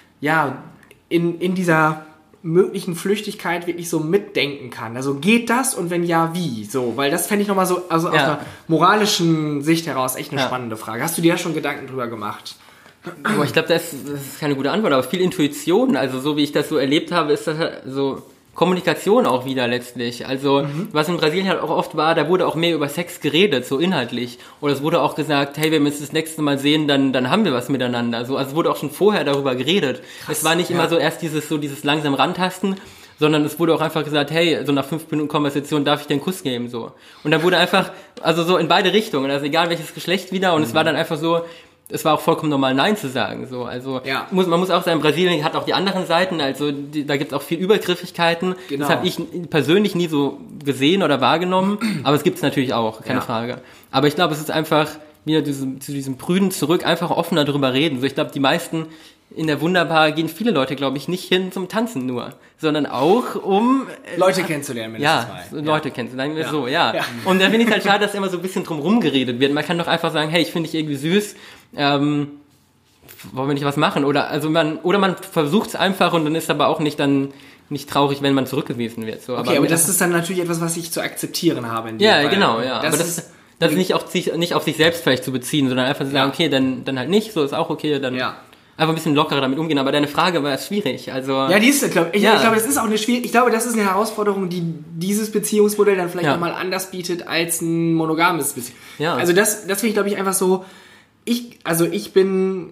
in dieser möglichen Flüchtigkeit wirklich so mitdenken kann. Also geht das und wenn ja, wie? So, weil das fände ich nochmal so, also aus einer moralischen Sicht heraus echt eine spannende Frage. Hast du dir da schon Gedanken drüber gemacht? Ich glaube, das ist keine gute Antwort, aber viel Intuition, also so wie ich das so erlebt habe, ist das so Kommunikation auch wieder letztlich. Also was in Brasilien halt auch oft war, da wurde auch mehr über Sex geredet, so inhaltlich. Oder es wurde auch gesagt, hey, wenn wir uns das nächste Mal sehen, dann haben wir was miteinander. So, also es wurde auch schon vorher darüber geredet. Krass, es war nicht immer so erst dieses langsam Rantasten, sondern es wurde auch einfach gesagt, hey, so nach 5 Minuten Konversation darf ich dir einen Kuss geben, so. Und dann wurde einfach, also so in beide Richtungen, also egal welches Geschlecht wieder, und es war dann einfach so, es war auch vollkommen normal, Nein zu sagen. So, also man muss auch sagen, Brasilien hat auch die anderen Seiten, also da gibt es auch viel Übergriffigkeiten. Genau. Das habe ich persönlich nie so gesehen oder wahrgenommen, aber es gibt es natürlich auch, keine Frage. Aber ich glaube, es ist einfach wieder zu diesem Prüden zurück, einfach offener drüber reden. So, ich glaube, die meisten in der Wunderbar gehen viele Leute, glaube ich, nicht hin zum Tanzen nur, sondern auch um Leute kennenzulernen, mindestens mal. Leute kennenzulernen, so, ja. Und da finde ich halt schade, dass immer so ein bisschen drum rumgeredet wird. Man kann doch einfach sagen, hey, ich finde dich irgendwie süß, wollen wir nicht was machen? Oder man versucht es einfach und dann ist aber auch nicht traurig, wenn man zurückgewiesen wird. So, okay, aber das ist dann natürlich etwas, was ich zu akzeptieren habe. Genau, ja. Aber das nicht auf sich selbst vielleicht zu beziehen, sondern einfach zu sagen, okay, dann halt nicht, so ist auch okay, dann einfach ein bisschen lockerer damit umgehen. Aber deine Frage war schwierig. Also ja, die ist, ich glaube, das ist auch ich glaube, das ist eine Herausforderung, die dieses Beziehungsmodell dann vielleicht nochmal anders bietet als ein monogames Beziehungsmodell. Ja. Also das finde ich, glaube ich, einfach so. Ich bin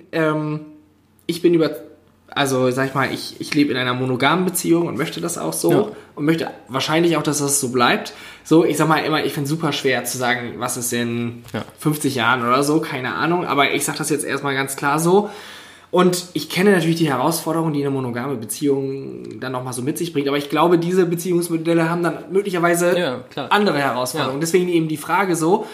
sag ich mal, ich lebe in einer monogamen Beziehung und möchte das auch so und möchte wahrscheinlich auch, dass das so bleibt. So, ich sag mal immer, ich finde es super schwer zu sagen, was ist in 50 Jahren oder so, keine Ahnung, aber ich sag das jetzt erstmal ganz klar so. Und ich kenne natürlich die Herausforderungen, die eine monogame Beziehung dann nochmal so mit sich bringt, aber ich glaube, diese Beziehungsmodelle haben dann möglicherweise andere Herausforderungen. Deswegen eben die Frage so,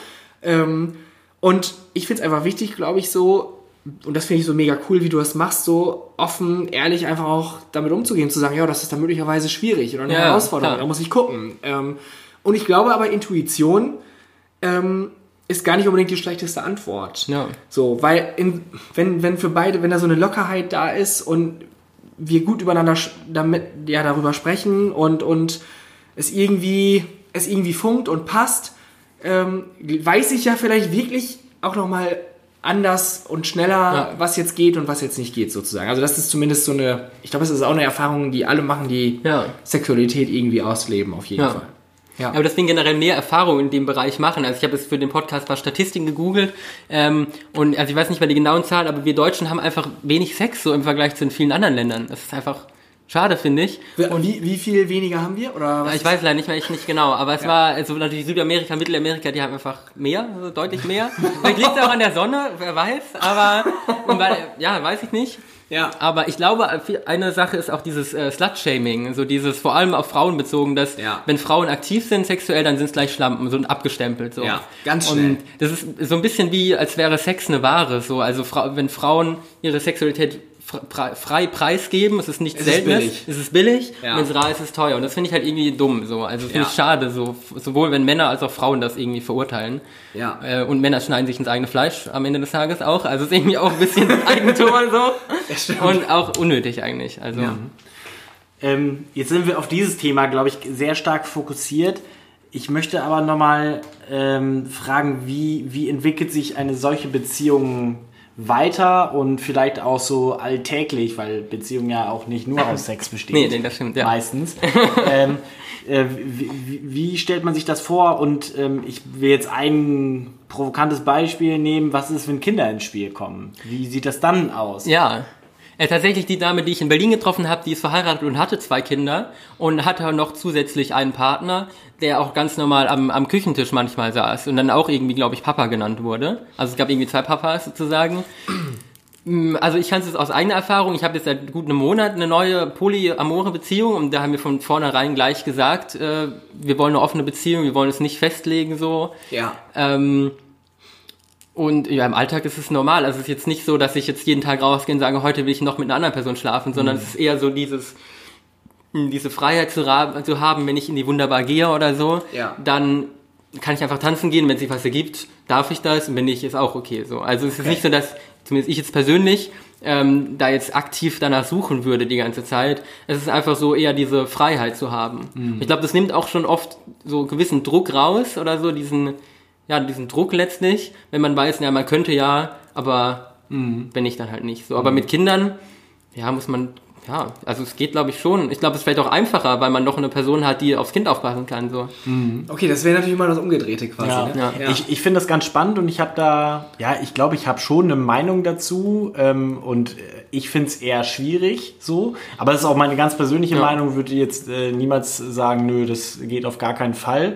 und ich finde es einfach wichtig, glaube ich, so, und das finde ich so mega cool, wie du das machst, so offen, ehrlich einfach auch damit umzugehen, zu sagen, ja, das ist dann möglicherweise schwierig oder eine Herausforderung, da muss ich gucken. Und ich glaube aber, Intuition ist gar nicht unbedingt die schlechteste Antwort. Ja. So, weil wenn für beide, wenn da so eine Lockerheit da ist und wir gut übereinander darüber sprechen und es irgendwie funkt und passt, weiß ich ja vielleicht wirklich auch nochmal anders und schneller, was jetzt geht und was jetzt nicht geht, sozusagen. Also das ist zumindest so eine, ich glaube, es ist auch eine Erfahrung, die alle machen, die Sexualität irgendwie ausleben, auf jeden Fall. Ja. Aber deswegen generell mehr Erfahrung in dem Bereich machen. Also ich habe jetzt für den Podcast ein paar Statistiken gegoogelt und also ich weiß nicht mehr die genauen Zahlen, aber wir Deutschen haben einfach wenig Sex so im Vergleich zu den vielen anderen Ländern. Das ist einfach schade, finde ich. Und wie viel weniger haben wir? Oder was? Ich weiß leider nicht mehr, nicht genau. Aber es war, also natürlich Südamerika, Mittelamerika, die haben einfach mehr, also deutlich mehr. Vielleicht liegt es auch an der Sonne, wer weiß. Aber, weiß ich nicht. Ja. Aber ich glaube, eine Sache ist auch dieses Slut-Shaming, so dieses vor allem auf Frauen bezogen, dass wenn Frauen aktiv sind sexuell, dann sind es gleich Schlampen, so abgestempelt. So. Ja, ganz schnell. Und das ist so ein bisschen wie, als wäre Sex eine Ware. So. Also wenn Frauen ihre Sexualität frei preisgeben, es ist nichts Seltenes, es ist billig, wenn es rar ist, ist es teuer. Und das finde ich halt irgendwie dumm. So. Also finde ich schade, so, sowohl wenn Männer als auch Frauen das irgendwie verurteilen. Ja. Und Männer schneiden sich ins eigene Fleisch am Ende des Tages auch. Also ist irgendwie auch ein bisschen Eigentum und so. Und auch unnötig eigentlich. Also. Ja. Jetzt sind wir auf dieses Thema, glaube ich, sehr stark fokussiert. Ich möchte aber nochmal fragen, wie entwickelt sich eine solche Beziehung weiter und vielleicht auch so alltäglich, weil Beziehung ja auch nicht nur aus Sex besteht. Nee, das stimmt, ja. Meistens. Wie stellt man sich das vor? Und ich will jetzt ein provokantes Beispiel nehmen. Was ist, wenn Kinder ins Spiel kommen? Wie sieht das dann aus? Ja. Tatsächlich die Dame, die ich in Berlin getroffen habe, die ist verheiratet und hatte 2 Kinder und hatte noch zusätzlich einen Partner, der auch ganz normal am Küchentisch manchmal saß und dann auch irgendwie, glaube ich, Papa genannt wurde. Also es gab irgendwie 2 Papas sozusagen. Also ich kann es aus eigener Erfahrung, ich habe jetzt seit gut einem Monat eine neue polyamore Beziehung und da haben wir von vornherein gleich gesagt, wir wollen eine offene Beziehung, wir wollen es nicht festlegen so. Ja. Und ja, im Alltag ist es normal. Also es ist jetzt nicht so, dass ich jetzt jeden Tag rausgehe und sage, heute will ich noch mit einer anderen Person schlafen, sondern es ist eher so diese Freiheit zu haben, wenn ich in die Wunderbar gehe oder so, dann kann ich einfach tanzen gehen, wenn es sich was ergibt, darf ich das und wenn nicht, ist auch okay so. Also es ist nicht so, dass, zumindest ich jetzt persönlich, da jetzt aktiv danach suchen würde die ganze Zeit. Es ist einfach so eher diese Freiheit zu haben. Ich glaube, das nimmt auch schon oft so einen gewissen Druck raus oder so, diesen Druck letztlich, wenn man weiß, ja, man könnte ja, aber wenn nicht, dann halt nicht so. Aber mit Kindern, ja, muss man, ja, also es geht, glaube ich, schon. Ich glaube, es ist vielleicht auch einfacher, weil man noch eine Person hat, die aufs Kind aufpassen kann, so. Okay, das wäre natürlich mal das Umgedrehte quasi. Ja. Ne? Ja. Ich finde das ganz spannend und ich habe da, ich glaube, ich habe schon eine Meinung dazu und ich finde es eher schwierig, so. Aber das ist auch meine ganz persönliche Meinung, würde jetzt niemals sagen, nö, das geht auf gar keinen Fall.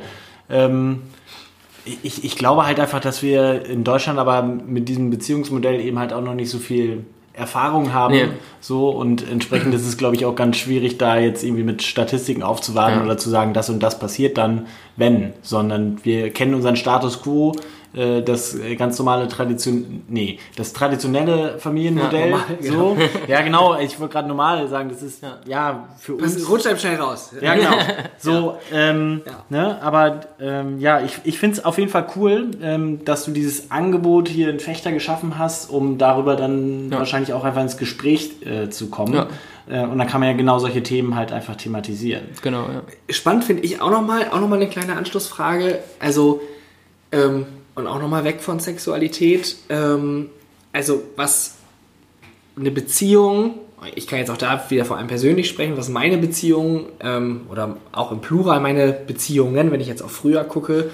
Ich glaube halt einfach, dass wir in Deutschland aber mit diesem Beziehungsmodell eben halt auch noch nicht so viel Erfahrung haben. Nee. So, und entsprechend ist es, glaube ich, auch ganz schwierig, da jetzt irgendwie mit Statistiken aufzuwarten oder zu sagen, das und das passiert dann, wenn. Sondern wir kennen unseren Status quo, das ganz normale das traditionelle Familienmodell. Normal, so. Ja, genau, ich wollte gerade normal sagen, das ist für uns. Das rutscht einem schnell raus. Ja, genau. So, ne, aber ich finde es auf jeden Fall cool, dass du dieses Angebot hier in Vechta geschaffen hast, um darüber dann wahrscheinlich auch einfach ins Gespräch zu kommen. Ja. Und dann kann man ja genau solche Themen halt einfach thematisieren. Genau, ja. Spannend finde ich auch nochmal eine kleine Anschlussfrage. Also, und auch nochmal weg von Sexualität. Also was eine Beziehung, ich kann jetzt auch da wieder vor allem persönlich sprechen, was meine Beziehung oder auch im Plural meine Beziehungen, wenn ich jetzt auf früher gucke,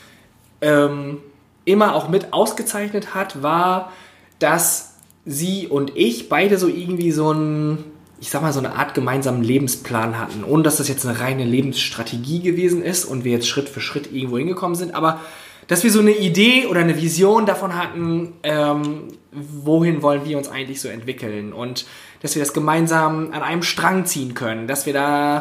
immer auch mit ausgezeichnet hat, war, dass sie und ich beide so irgendwie so eine Art gemeinsamen Lebensplan hatten, ohne dass das jetzt eine reine Lebensstrategie gewesen ist und wir jetzt Schritt für Schritt irgendwo hingekommen sind, aber dass wir so eine Idee oder eine Vision davon hatten, wohin wollen wir uns eigentlich so entwickeln und dass wir das gemeinsam an einem Strang ziehen können, dass wir da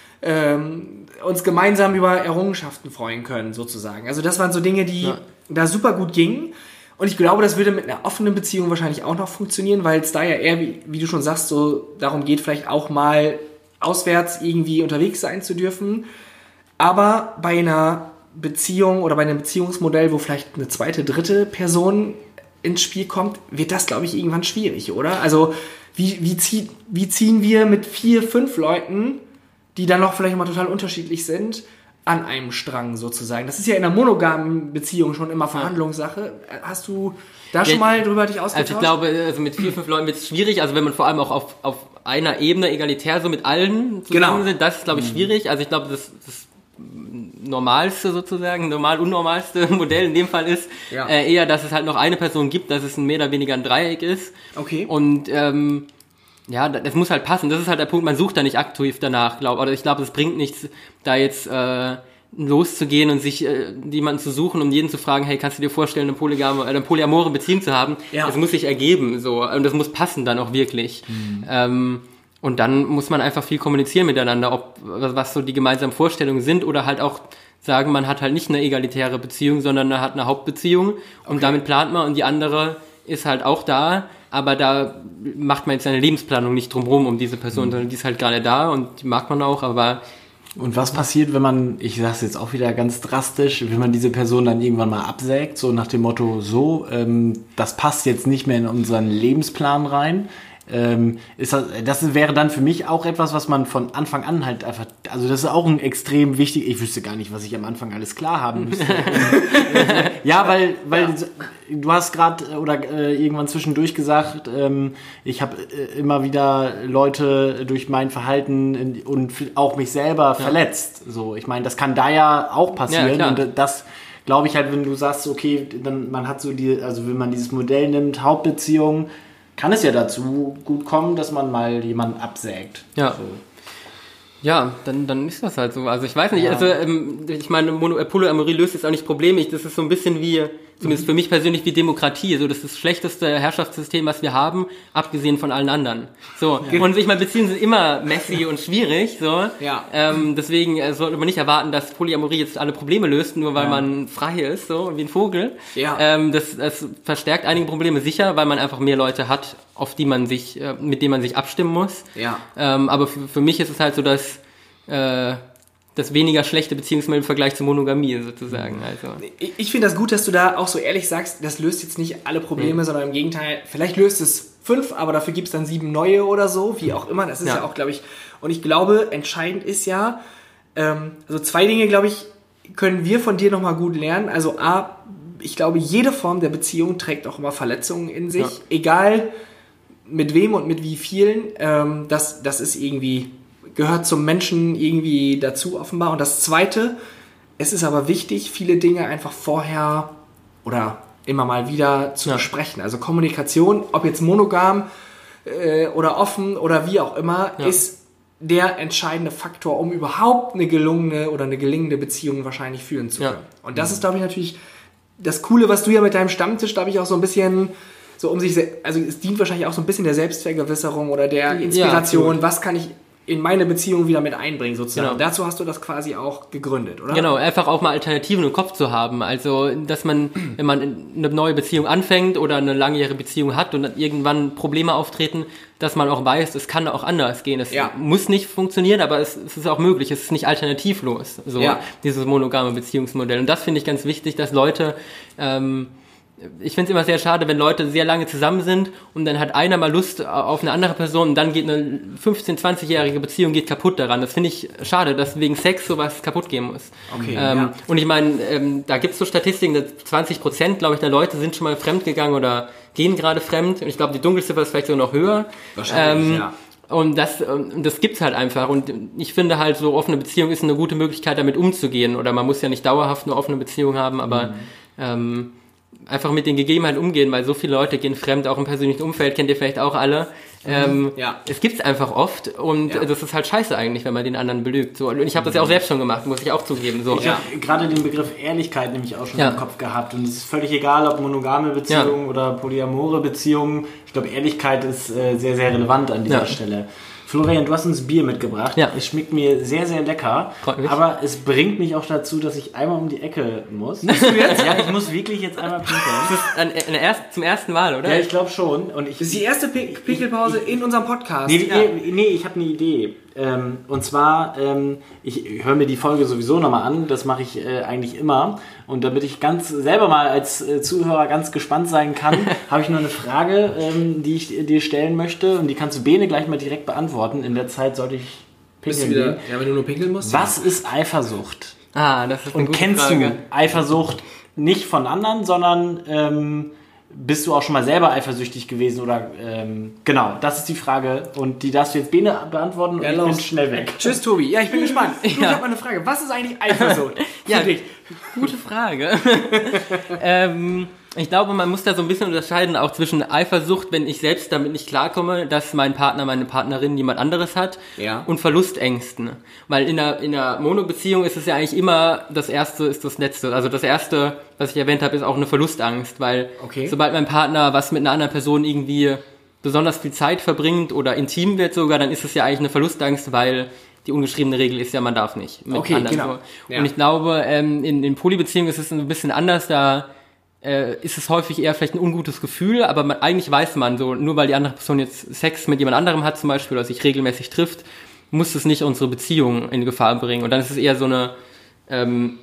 uns gemeinsam über Errungenschaften freuen können, sozusagen. Also das waren so Dinge, die da super gut gingen und ich glaube, das würde mit einer offenen Beziehung wahrscheinlich auch noch funktionieren, weil es da ja eher, wie du schon sagst, so darum geht, vielleicht auch mal auswärts irgendwie unterwegs sein zu dürfen, aber bei einer Beziehung oder bei einem Beziehungsmodell, wo vielleicht eine zweite, dritte Person ins Spiel kommt, wird das, glaube ich, irgendwann schwierig, oder? Also wie ziehen wir mit 4, 5 Leuten, die dann noch vielleicht mal total unterschiedlich sind, an einem Strang sozusagen? Das ist ja in einer monogamen Beziehung schon immer Verhandlungssache. Hast du da schon mal drüber dich ausgetauscht? Also ich glaube, mit 4, 5 Leuten wird es schwierig, also wenn man vor allem auch auf einer Ebene egalitär so mit allen zusammen sind, das ist, glaube ich, schwierig. Also ich glaube, das normalste sozusagen, unnormalste Modell in dem Fall ist eher, dass es halt noch eine Person gibt, dass es mehr oder weniger ein Dreieck ist. Okay. Und das muss halt passen. Das ist halt der Punkt, man sucht da nicht aktiv danach, ich glaube, es bringt nichts, da jetzt loszugehen und sich jemanden zu suchen, um jeden zu fragen, hey, kannst du dir vorstellen, eine polyamore Beziehung zu haben? Ja. Das muss sich ergeben, so, und das muss passen dann auch wirklich. Und dann muss man einfach viel kommunizieren miteinander, was so die gemeinsamen Vorstellungen sind oder halt auch sagen, man hat halt nicht eine egalitäre Beziehung, sondern man hat eine Hauptbeziehung und damit plant man und die andere ist halt auch da, aber da macht man jetzt seine Lebensplanung nicht drumherum um diese Person, sondern die ist halt gerade da und die mag man auch, aber... Und was passiert, wenn man, ich sag's jetzt auch wieder ganz drastisch, wenn man diese Person dann irgendwann mal absägt, so nach dem Motto, das passt jetzt nicht mehr in unseren Lebensplan rein, das wäre dann für mich auch etwas, was man von Anfang an halt einfach, also das ist auch ein extrem wichtig, ich wüsste gar nicht, was ich am Anfang alles klar haben müsste. Ja, weil du hast gerade oder irgendwann zwischendurch gesagt, ich habe immer wieder Leute durch mein Verhalten und auch mich selber verletzt. So, ich meine, das kann da ja auch passieren und das glaube ich halt, wenn du sagst, okay, dann man hat so also wenn man dieses Modell nimmt, Hauptbeziehung, kann es ja dazu gut kommen, dass man mal jemanden absägt. Ja. So. Ja, dann ist das halt so. Also ich weiß nicht, also ich meine, Polyamorie löst jetzt auch nicht Probleme. Das ist so ein bisschen wie, zumindest für mich persönlich, wie Demokratie. Also das ist das schlechteste Herrschaftssystem, was wir haben, abgesehen von allen anderen. So. Ja. Und ich meine, Beziehungen sind immer messy und schwierig. So. Ja. Deswegen sollte man nicht erwarten, dass Polyamorie jetzt alle Probleme löst, nur weil man frei ist, so wie ein Vogel. Ja. Das verstärkt einige Probleme sicher, weil man einfach mehr Leute hat, auf die man sich, mit denen man sich abstimmen muss. Ja. Aber für mich ist es halt so, dass das weniger schlechte Beziehungsmodell im Vergleich zur Monogamie sozusagen. Also. Ich finde das gut, dass du da auch so ehrlich sagst, das löst jetzt nicht alle Probleme, sondern im Gegenteil, vielleicht löst es 5, aber dafür gibt es dann 7 neue oder so, wie auch immer. Das ist ja auch, glaube ich, und ich glaube, entscheidend ist ja, also 2 Dinge, glaube ich, können wir von dir nochmal gut lernen. Also A, ich glaube, jede Form der Beziehung trägt auch immer Verletzungen in sich, egal mit wem und mit wie vielen, das ist irgendwie, gehört zum Menschen irgendwie dazu offenbar. Und das Zweite, es ist aber wichtig, viele Dinge einfach vorher oder immer mal wieder zu besprechen. Also Kommunikation, ob jetzt monogam oder offen oder wie auch immer, ist der entscheidende Faktor, um überhaupt eine gelungene oder eine gelingende Beziehung wahrscheinlich führen zu können. Und das ist, glaube ich, natürlich das Coole, was du ja mit deinem Stammtisch, glaube ich, auch so ein bisschen so also es dient wahrscheinlich auch so ein bisschen der Selbstvergewisserung oder der Inspiration, was kann ich in meine Beziehung wieder mit einbringen, sozusagen. Genau. Dazu hast du das quasi auch gegründet, oder? Genau, einfach auch mal Alternativen im Kopf zu haben. Also, dass man, wenn man eine neue Beziehung anfängt oder eine langjährige Beziehung hat und dann irgendwann Probleme auftreten, dass man auch weiß, es kann auch anders gehen. Es muss nicht funktionieren, aber es ist auch möglich. Es ist nicht alternativlos, so dieses monogame Beziehungsmodell. Und das finde ich ganz wichtig, dass Leute, ich finde es immer sehr schade, wenn Leute sehr lange zusammen sind und dann hat einer mal Lust auf eine andere Person und dann geht eine 15-, 20-jährige Beziehung geht kaputt daran. Das finde ich schade, dass wegen Sex sowas kaputt gehen muss. Okay, und ich meine, da gibt es so Statistiken, dass 20%, glaube ich, der Leute sind schon mal fremdgegangen oder gehen gerade fremd. Und ich glaube, die Dunkelziffer ist vielleicht sogar noch höher. Wahrscheinlich, Und das gibt's halt einfach. Und ich finde halt, so offene Beziehung ist eine gute Möglichkeit, damit umzugehen. Oder man muss ja nicht dauerhaft eine offene Beziehung haben, aber einfach mit den Gegebenheiten umgehen, weil so viele Leute gehen fremd, auch im persönlichen Umfeld, kennt ihr vielleicht auch alle. Es gibt's einfach oft und das ist halt scheiße eigentlich, wenn man den anderen belügt. So, und ich habe das ja auch selbst schon gemacht, muss ich auch zugeben. So. Ich habe gerade den Begriff Ehrlichkeit nämlich auch schon im Kopf gehabt und es ist völlig egal, ob monogame Beziehungen oder polyamore Beziehungen. Ich glaube, Ehrlichkeit ist sehr, sehr relevant an dieser Stelle. Florian, du hast uns Bier mitgebracht. Ja. Es schmeckt mir sehr, sehr lecker. Aber es bringt mich auch dazu, dass ich einmal um die Ecke muss. Musst du jetzt? Ja, ich muss wirklich jetzt einmal pinkeln. Das ist zum ersten Mal, oder? Ja, ich glaube schon. Und das ist die erste Pinkelpause in unserem Podcast. Nee, ich habe eine Idee. Und zwar, ich höre mir die Folge sowieso nochmal an. Das mache ich eigentlich immer. Und damit ich ganz selber mal als Zuhörer ganz gespannt sein kann, habe ich noch eine Frage, die ich dir stellen möchte. Und die kannst du Bene gleich mal direkt beantworten. In der Zeit sollte ich pinkeln gehen. Ja, wenn du nur pinkeln musst. Was ist Eifersucht? Das ist eine gute kennst Frage. Du Eifersucht nicht von anderen, sondern bist du auch schon mal selber eifersüchtig gewesen? Oder genau, das ist die Frage. Und die darfst du jetzt Bene beantworten und ich bin schnell weg. Tschüss, Tobi. Ja, ich bin gespannt. Ich habe mal eine Frage. Was ist eigentlich Eifersucht? Ja, gute Frage. Ich glaube, man muss da so ein bisschen unterscheiden, auch zwischen Eifersucht, wenn ich selbst damit nicht klarkomme, dass mein Partner, meine Partnerin jemand anderes hat, und Verlustängsten. Weil in einer Mono-Beziehung ist es ja eigentlich immer, das Erste ist das Letzte. Also das Erste, was ich erwähnt habe, ist auch eine Verlustangst, weil sobald mein Partner was mit einer anderen Person irgendwie besonders viel Zeit verbringt oder intim wird sogar, dann ist es ja eigentlich eine Verlustangst, weil die ungeschriebene Regel ist ja, man darf nicht mit anderen. Genau. So. Ja. Und ich glaube, in Polybeziehungen ist es ein bisschen anders, da ist es häufig eher vielleicht ein ungutes Gefühl, aber eigentlich weiß man so, nur weil die andere Person jetzt Sex mit jemand anderem hat zum Beispiel oder sich regelmäßig trifft, muss es nicht unsere Beziehung in Gefahr bringen. Und dann ist es eher so eine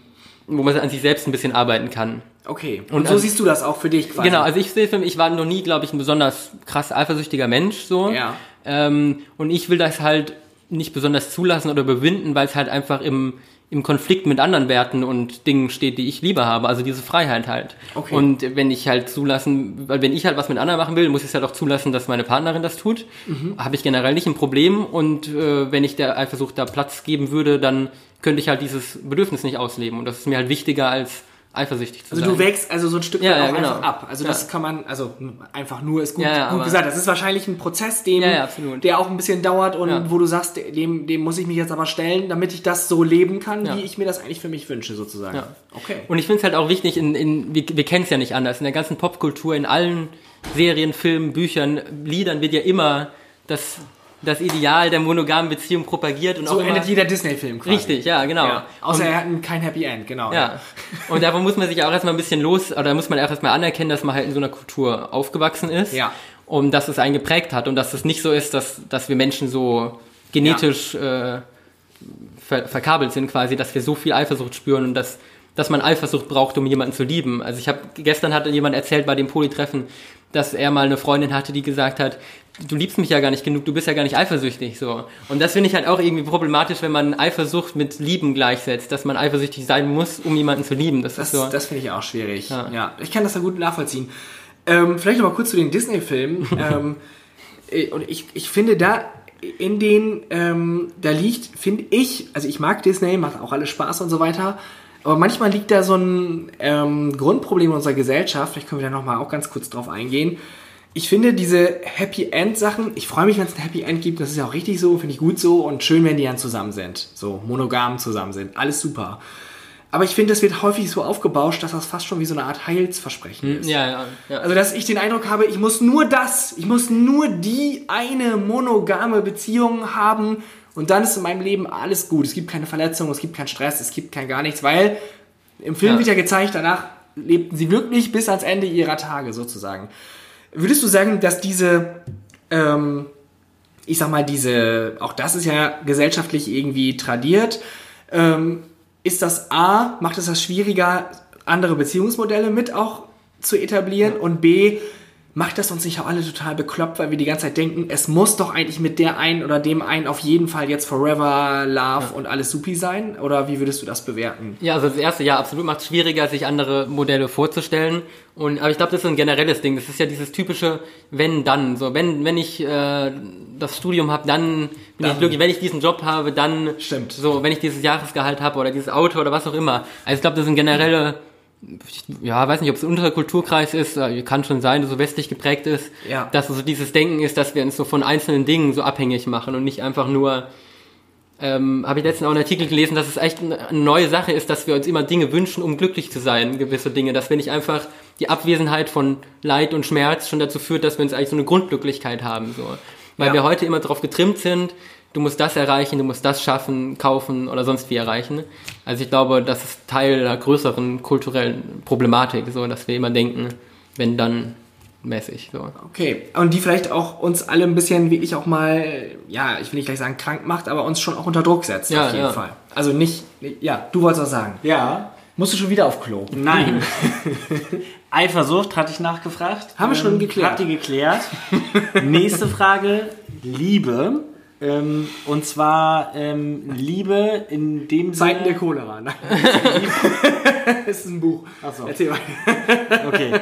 wo man an sich selbst ein bisschen arbeiten kann. Okay, und so siehst du das auch für dich quasi? Genau, also ich war noch nie, glaube ich, ein besonders krass eifersüchtiger Mensch, so. Ja. Und ich will das halt nicht besonders zulassen oder überwinden, weil es halt einfach im Konflikt mit anderen Werten und Dingen steht, die ich lieber habe, also diese Freiheit halt. Okay. Und wenn ich halt wenn ich halt was mit anderen machen will, muss ich es halt auch zulassen, dass meine Partnerin das tut. Habe ich generell nicht ein Problem und wenn ich der Eifersucht da Platz geben würde, dann könnte ich halt dieses Bedürfnis nicht ausleben und das ist mir halt wichtiger als eifersüchtig zu sein. Also du wächst also so ein Stück weit auch genau. einfach ab. Also das kann man, also einfach nur ist gut aber gesagt. Das ist wahrscheinlich ein Prozess, der auch ein bisschen dauert und wo du sagst, dem muss ich mich jetzt aber stellen, damit ich das so leben kann, wie ich mir das eigentlich für mich wünsche, sozusagen. Ja. Okay. Und ich finde es halt auch wichtig, wir kennen es ja nicht anders, in der ganzen Popkultur, in allen Serien, Filmen, Büchern, Liedern wird ja immer das Ideal der monogamen Beziehung propagiert. Und so auch endet jeder Disney-Film quasi. Richtig, ja, genau. Ja. Außer er hat kein Happy End, genau. Ja. Und davon muss man sich auch erstmal ein bisschen da muss man auch erstmal anerkennen, dass man halt in so einer Kultur aufgewachsen ist. Ja. Und dass es einen geprägt hat und dass es nicht so ist, dass wir Menschen so genetisch verkabelt sind quasi, dass wir so viel Eifersucht spüren und dass man Eifersucht braucht, um jemanden zu lieben. Also gestern hat jemand erzählt bei dem Polytreffen, dass er mal eine Freundin hatte, die gesagt hat, du liebst mich ja gar nicht genug, du bist ja gar nicht eifersüchtig, so. Und das finde ich halt auch irgendwie problematisch, wenn man Eifersucht mit Lieben gleichsetzt, dass man eifersüchtig sein muss, um jemanden zu lieben. Das finde ich auch schwierig. Ja. Ich kann das da gut nachvollziehen. Vielleicht noch mal kurz zu den Disney-Filmen. Und ich finde da da liegt, finde ich, also ich mag Disney, macht auch alles Spaß und so weiter, aber manchmal liegt da so ein Grundproblem in unserer Gesellschaft, vielleicht können wir da nochmal auch ganz kurz drauf eingehen. Ich finde diese Happy End Sachen, ich freue mich, wenn es ein Happy End gibt, das ist ja auch richtig so, finde ich gut so und schön, wenn die dann zusammen sind, so monogam zusammen sind, alles super. Aber ich finde, das wird häufig so aufgebauscht, dass das fast schon wie so eine Art Heilsversprechen ist. Ja. Also, dass ich den Eindruck habe, ich muss nur die eine monogame Beziehung haben und dann ist in meinem Leben alles gut. Es gibt keine Verletzungen, es gibt keinen Stress, es gibt kein gar nichts, weil im Film wird ja gezeigt, danach lebten sie glücklich bis ans Ende ihrer Tage sozusagen. Würdest du sagen, dass auch das ist ja gesellschaftlich irgendwie tradiert, macht es das schwieriger, andere Beziehungsmodelle mit auch zu etablieren und B, macht das uns nicht auch alle total bekloppt, weil wir die ganze Zeit denken, es muss doch eigentlich mit der einen oder dem einen auf jeden Fall jetzt forever love und alles supi sein? Oder wie würdest du das bewerten? Ja, also das erste, absolut macht es schwieriger, sich andere Modelle vorzustellen. Aber ich glaube, das ist ein generelles Ding. Das ist ja dieses typische wenn, dann. So, wenn ich das Studium habe, dann bin ich glücklich. Wenn ich diesen Job habe, dann... Stimmt. So, wenn ich dieses Jahresgehalt habe oder dieses Auto oder was auch immer. Also ich glaube, das sind generelle... Ja, weiß nicht, ob es ein unterer Kulturkreis ist, kann schon sein, dass so westlich geprägt ist, dass so dieses Denken ist, dass wir uns so von einzelnen Dingen so abhängig machen und nicht einfach nur, habe ich letztens auch einen Artikel gelesen, dass es echt eine neue Sache ist, dass wir uns immer Dinge wünschen, um glücklich zu sein, gewisse Dinge, dass wir nicht einfach die Abwesenheit von Leid und Schmerz schon dazu führt, dass wir uns eigentlich so eine Grundglücklichkeit haben, so. Weil wir heute immer darauf getrimmt sind, du musst das erreichen, du musst das schaffen, kaufen oder sonst wie erreichen. Also ich glaube, das ist Teil der größeren kulturellen Problematik, so, dass wir immer denken, wenn dann mäßig. So. Okay, und die vielleicht auch uns alle ein bisschen, wie ich auch mal, ja, ich will nicht gleich sagen krank macht, aber uns schon auch unter Druck setzt, auf jeden Fall. Also nicht, du wolltest was sagen. Ja. Musst du schon wieder auf Klo? Nein. Eifersucht, hatte ich nachgefragt. Haben wir schon geklärt. Habt ihr geklärt. Nächste Frage, Liebe. Und zwar Liebe in dem Sinne... Zeiten der Cholera. Nein. Das ist ein Buch. Achso. Erzähl mal. Okay.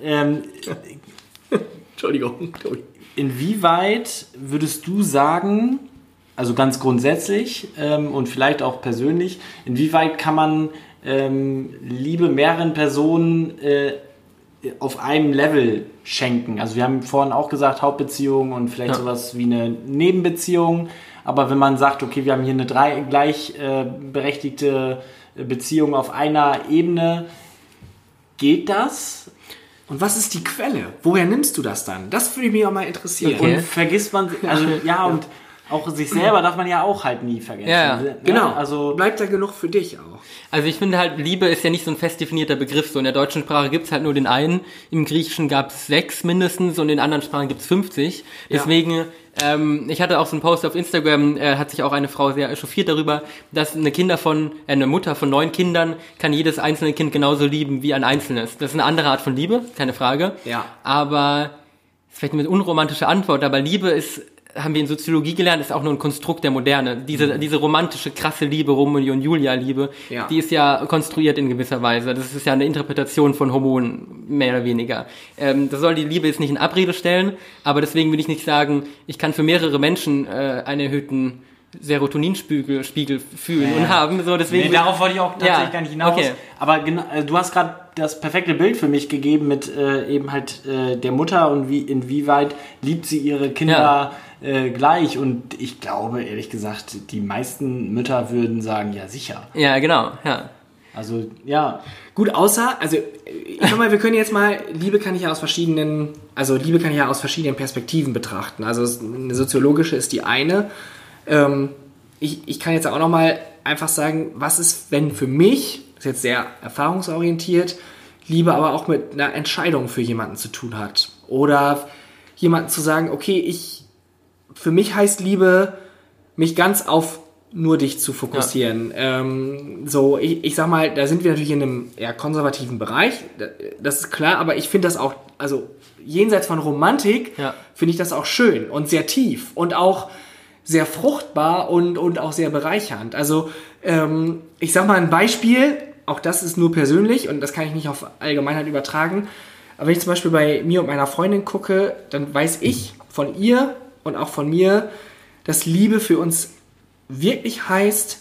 Entschuldigung. Inwieweit würdest du sagen, also ganz grundsätzlich und vielleicht auch persönlich, inwieweit kann man Liebe mehreren Personen auf einem Level schenken? Also wir haben vorhin auch gesagt, Hauptbeziehung und vielleicht sowas wie eine Nebenbeziehung. Aber wenn man sagt, okay, wir haben hier eine gleichberechtigte Beziehung auf einer Ebene, geht das? Und was ist die Quelle? Woher nimmst du das dann? Das würde mich auch mal interessieren. Okay. Und vergisst man, also und auch sich selber darf man ja auch halt nie vergessen. Ja. Genau, also bleibt da genug für dich auch. Also ich finde halt, Liebe ist ja nicht so ein fest definierter Begriff. So in der deutschen Sprache gibt's halt nur den einen, im Griechischen gab's 6 mindestens und in anderen Sprachen gibt's 50. Deswegen Ich hatte auch so einen Post auf Instagram, hat sich auch eine Frau sehr echauffiert darüber, dass eine Mutter von 9 Kindern kann jedes einzelne Kind genauso lieben wie ein einzelnes. Das ist eine andere Art von Liebe, keine Frage. Ja. Aber, das ist vielleicht eine unromantische Antwort, aber Liebe ist, haben wir in Soziologie gelernt, ist auch nur ein Konstrukt der Moderne. Diese romantische, krasse Liebe, Romeo und Julia-Liebe, die ist ja konstruiert in gewisser Weise. Das ist ja eine Interpretation von Hormonen, mehr oder weniger. Das soll die Liebe jetzt nicht in Abrede stellen, aber deswegen will ich nicht sagen, ich kann für mehrere Menschen einen erhöhten Serotoninspiegel fühlen und haben. So, deswegen darauf wollte ich auch tatsächlich gar nicht hinaus. Okay. Aber du hast gerade das perfekte Bild für mich gegeben mit eben halt der Mutter und inwieweit liebt sie ihre Kinder gleich. Und ich glaube, ehrlich gesagt, die meisten Mütter würden sagen, ja sicher. Ja, genau, ja. Also, ja. Gut, also ich sag mal, wir können jetzt mal, Liebe kann ich ja aus verschiedenen Perspektiven betrachten. Also eine soziologische ist die eine. Ich kann jetzt auch nochmal einfach sagen, was ist, wenn für mich, das ist jetzt sehr erfahrungsorientiert, Liebe aber auch mit einer Entscheidung für jemanden zu tun hat. Oder jemanden zu sagen, okay, für mich heißt Liebe, mich ganz auf nur dich zu fokussieren. Ja. Ich sag mal, da sind wir natürlich in einem eher konservativen Bereich, das ist klar, aber ich finde das auch, also jenseits von Romantik, finde ich das auch schön und sehr tief und auch sehr fruchtbar und auch sehr bereichernd. Also ich sag mal ein Beispiel, auch das ist nur persönlich und das kann ich nicht auf Allgemeinheit übertragen, aber wenn ich zum Beispiel bei mir und meiner Freundin gucke, dann weiß ich von ihr und auch von mir, dass Liebe für uns wirklich heißt,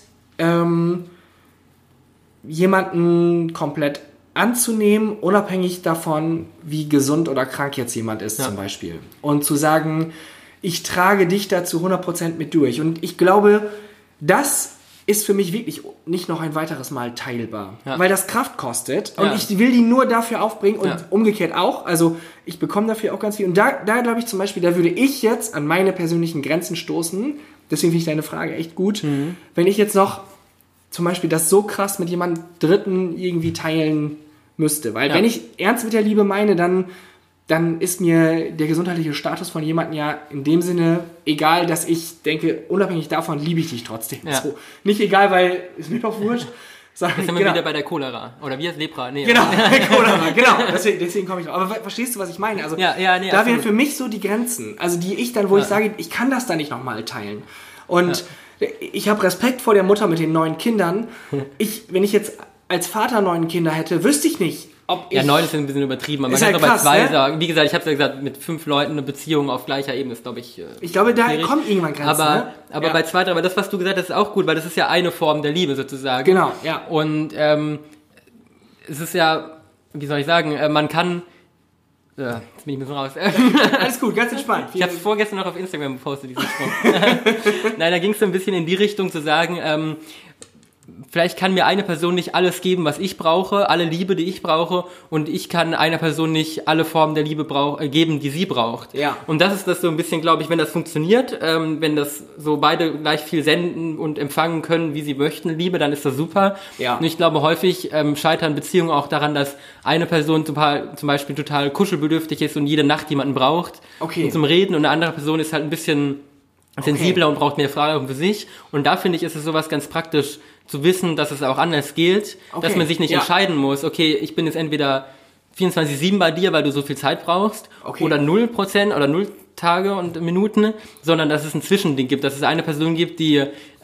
jemanden komplett anzunehmen, unabhängig davon, wie gesund oder krank jetzt jemand ist zum Beispiel. Und zu sagen, ich trage dich da zu 100% mit durch. Und ich glaube, das ist für mich wirklich nicht noch ein weiteres Mal teilbar. Ja. Weil das Kraft kostet und ich will die nur dafür aufbringen und umgekehrt auch. Also ich bekomme dafür auch ganz viel. Und da glaube ich zum Beispiel, da würde ich jetzt an meine persönlichen Grenzen stoßen. Deswegen finde ich deine Frage echt gut. Mhm. Wenn ich jetzt noch zum Beispiel das so krass mit jemand Dritten irgendwie teilen müsste. Weil wenn ich ernst mit der Liebe meine, dann ist mir der gesundheitliche Status von jemandem ja in dem Sinne egal, dass ich denke, unabhängig davon liebe ich dich trotzdem. Ja. So. Nicht egal, weil ist mir doch wurscht. Das sind wir wieder bei der Cholera. Oder wie heißt Lepra? Nee, genau, Cholera, genau. Deswegen komme ich drauf. Aber verstehst du, was ich meine? Also da wären für mich so die Grenzen, also die ich dann, wo ich sage, ich kann das da nicht nochmal teilen. Und ich habe Respekt vor der Mutter mit den 9 Kindern. Wenn ich jetzt als Vater 9 Kinder hätte, wüsste ich nicht, ob ich... Ja, 9 ist ein bisschen übertrieben, aber man kann es bei 2 sagen. Wie gesagt, ich habe es ja gesagt, mit 5 Leuten eine Beziehung auf gleicher Ebene ist, glaube ich... ich glaube, da kommt irgendwann Grenzen. Aber bei 2, 3, aber das, was du gesagt hast, ist auch gut, weil das ist ja eine Form der Liebe sozusagen. Genau, ja. Und es ist ja, wie soll ich sagen, man kann... jetzt bin ich ein bisschen raus. Alles gut, ganz entspannt. Ich habe es vorgestern noch auf Instagram gepostet, diesen Sprung. Nein, da ging es so ein bisschen in die Richtung zu sagen, vielleicht kann mir eine Person nicht alles geben, was ich brauche, alle Liebe, die ich brauche, und ich kann einer Person nicht alle Formen der Liebe geben, die sie braucht. Ja. Und das ist das so ein bisschen, glaube ich, wenn das funktioniert, wenn das so beide gleich viel senden und empfangen können, wie sie möchten, Liebe, dann ist das super. Ja. Und ich glaube, häufig scheitern Beziehungen auch daran, dass eine Person zum Beispiel total kuschelbedürftig ist und jede Nacht jemanden braucht zum Reden, und eine andere Person ist halt ein bisschen sensibler und braucht mehr Freiraum für sich. Und da finde ich, ist es sowas ganz praktisch, zu wissen, dass es auch anders gilt, dass man sich nicht entscheiden muss, okay, ich bin jetzt entweder 24/7 bei dir, weil du so viel Zeit brauchst, oder 0% oder 0 Tage und Minuten, sondern dass es ein Zwischending gibt, dass es eine Person gibt, die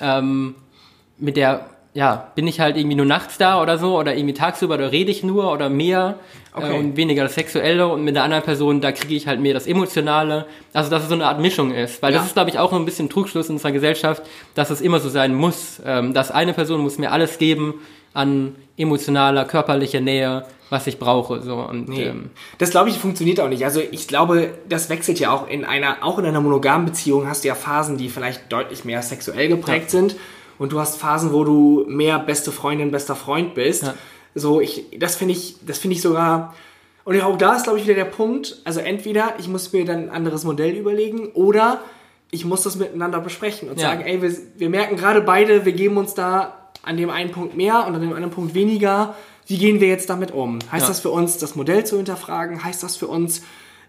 mit der, bin ich halt irgendwie nur nachts da oder so, oder irgendwie tagsüber, oder rede ich nur oder mehr und weniger das Sexuelle, und mit der anderen Person, da kriege ich halt mehr das Emotionale, also dass es so eine Art Mischung ist, weil das ist, glaube ich, auch ein bisschen Trugschluss in unserer Gesellschaft, dass es immer so sein muss, dass eine Person muss mir alles geben an emotionaler, körperlicher Nähe, was ich brauche. So. Und, das, glaube ich, funktioniert auch nicht. Also ich glaube, das wechselt ja auch in einer monogamen Beziehung hast du ja Phasen, die vielleicht deutlich mehr sexuell geprägt sind, und du hast Phasen, wo du mehr beste Freundin, bester Freund bist. Ja. So, das finde ich sogar, und auch da ist, glaube ich, wieder der Punkt, also entweder ich muss mir dann ein anderes Modell überlegen, oder ich muss das miteinander besprechen und sagen, ey, wir merken gerade beide, wir geben uns da an dem einen Punkt mehr und an dem anderen Punkt weniger. Wie gehen wir jetzt damit um? Heißt das für uns, das Modell zu hinterfragen? Heißt das für uns,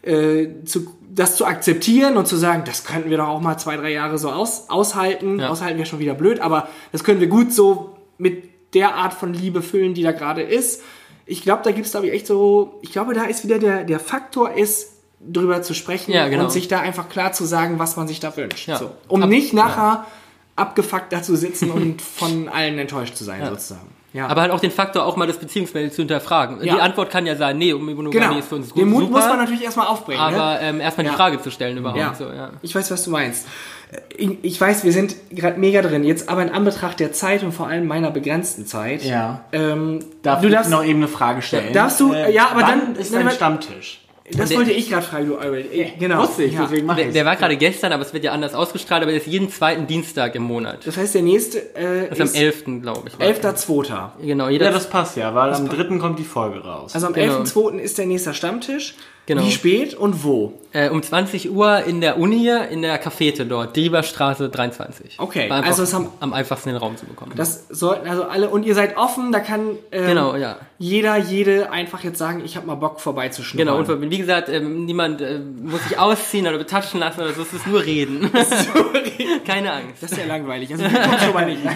das zu akzeptieren und zu sagen, das könnten wir doch auch mal 2-3 Jahre so aushalten. Ja. Aushalten wäre schon wieder blöd, aber das können wir gut so mit der Art von Liebe füllen, die da gerade ist. Ich glaube, da gibt es, glaube ich, echt so, ich glaube, da ist wieder der Faktor ist, drüber zu sprechen und sich da einfach klar zu sagen, was man sich da wünscht. Ja. So. Nicht nachher abgefuckt da zu sitzen und von allen enttäuscht zu sein, sozusagen. Ja. Aber halt auch den Faktor, auch mal das Beziehungsverhältnis zu hinterfragen. Die Antwort kann ja sein, nee, Monogamie ist für uns gut. Den Mut muss man natürlich erstmal aufbringen. Aber erstmal die Frage zu stellen überhaupt. Ja. So, Ich weiß, was du meinst. Ich weiß, wir sind gerade mega drin. Jetzt aber in Anbetracht der Zeit und vor allem meiner begrenzten Zeit. Ja. Darf ich noch eben eine Frage stellen? Darfst du? Aber dann ist dein Stammtisch. Das wollte ich gerade fragen, du Albert. Genau. Wusste ich, deswegen mache ich es. Der war gerade gestern, aber es wird ja anders ausgestrahlt, aber der ist jeden zweiten Dienstag im Monat. Das heißt, der nächste das ist am 11., glaube ich. 11.2. Genau. Ja, das passt ja, weil am 3. kommt die Folge raus. Also am 11.2. ist der nächste Stammtisch. Genau. Wie spät und wo? Um 20 Uhr in der Uni, in der Cafete dort, Dieberstraße 23. Okay, also es am einfachsten den Raum zu bekommen. Das sollten also alle, und ihr seid offen, da kann jede einfach jetzt sagen, ich habe mal Bock vorbeizuschnuppern. Genau, und wie gesagt, niemand muss sich ausziehen oder betatschen lassen oder so, es ist nur reden. Keine Angst. Das ist ja langweilig, also wir kommen schon mal nicht.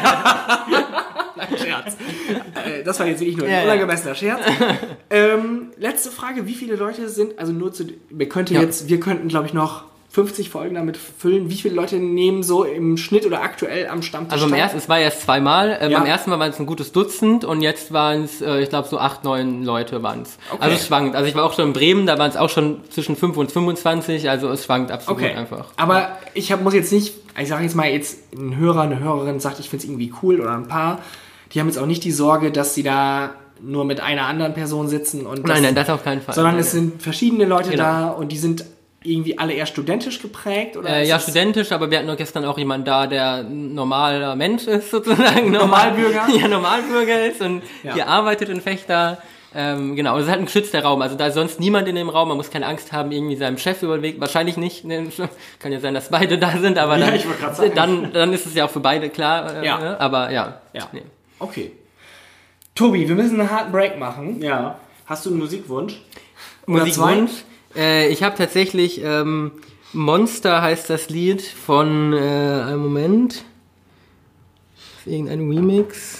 Nein, Scherz. Das war jetzt wirklich nur ein unangemessener Scherz. Letzte Frage, wie viele Leute sind, also nur wir könnten glaube ich noch 50 Folgen damit füllen. Wie viele Leute nehmen so im Schnitt oder aktuell am Stammtisch teil? Also es war erst 2-mal. Beim ersten Mal waren es ein gutes Dutzend und jetzt waren es, ich glaube, so 8-9 Leute waren es. Okay. Also es schwankt. Also ich war auch schon in Bremen, da waren es auch schon zwischen 5 und 25. Also es schwankt absolut einfach. Aber muss jetzt nicht, ich sage jetzt mal ein Hörer, eine Hörerin sagt, ich finde es irgendwie cool oder ein Paar. Die haben jetzt auch nicht die Sorge, dass sie da nur mit einer anderen Person sitzen. Und nein, das auf keinen Fall. Sondern es sind verschiedene Leute da und die sind irgendwie alle eher studentisch geprägt? Oder studentisch, aber wir hatten doch gestern auch jemanden da, der ein normaler Mensch ist sozusagen. Normalbürger? Ja, Normalbürger ist und hier arbeitet in Fechter. Genau, es ist halt ein geschützter Raum. Also da ist sonst niemand in dem Raum, man muss keine Angst haben, irgendwie seinem Chef über den Weg. Wahrscheinlich nicht. Kann ja sein, dass beide da sind, aber dann ist es ja auch für beide klar. Aber Nee. Okay. Tobi, wir müssen einen harten Break machen. Ja. Hast du einen Musikwunsch? Musikwunsch? Ich habe tatsächlich Monster heißt das Lied von einem Moment. Irgendein Remix.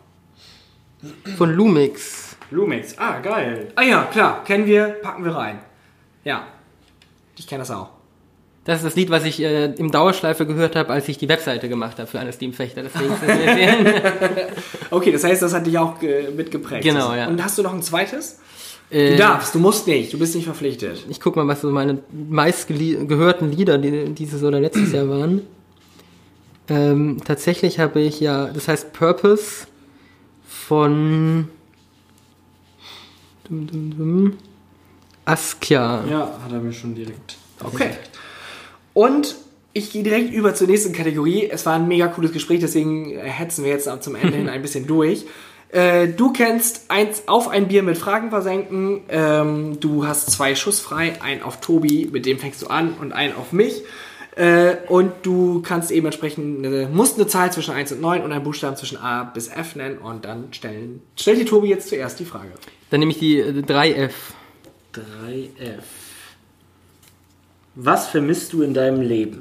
Von Lumix. Lumix, geil. Ja, klar, kennen wir, packen wir rein. Ja. Ich kenne das auch. Das ist das Lied, was ich im Dauerschleife gehört habe, als ich die Webseite gemacht habe für eine Steam-Fechter. Deswegen ist das sehr Okay, das heißt, das hat dich auch mitgeprägt. Genau, ja. Und hast du noch ein zweites? Du darfst, du musst nicht, du bist nicht verpflichtet. Ich guck mal, was so meine meistgehörten Lieder dieses oder letztes Jahr waren. Tatsächlich habe ich das heißt Purpose von Askia. Ja, hat er mir schon direkt. Okay. Und ich gehe direkt über zur nächsten Kategorie. Es war ein mega cooles Gespräch, deswegen hetzen wir jetzt zum Ende hin ein bisschen durch. Du kennst auf ein Bier mit Fragen versenken. Du hast 2 Schuss frei, einen auf Tobi, mit dem fängst du an, und einen auf mich. Und du kannst eben entsprechend musst eine Zahl zwischen 1 und 9 und einen Buchstaben zwischen A bis F nennen, und dann stellt dir Tobi jetzt zuerst die Frage. Dann nehme ich die 3F. 3F. Was vermisst du in deinem Leben?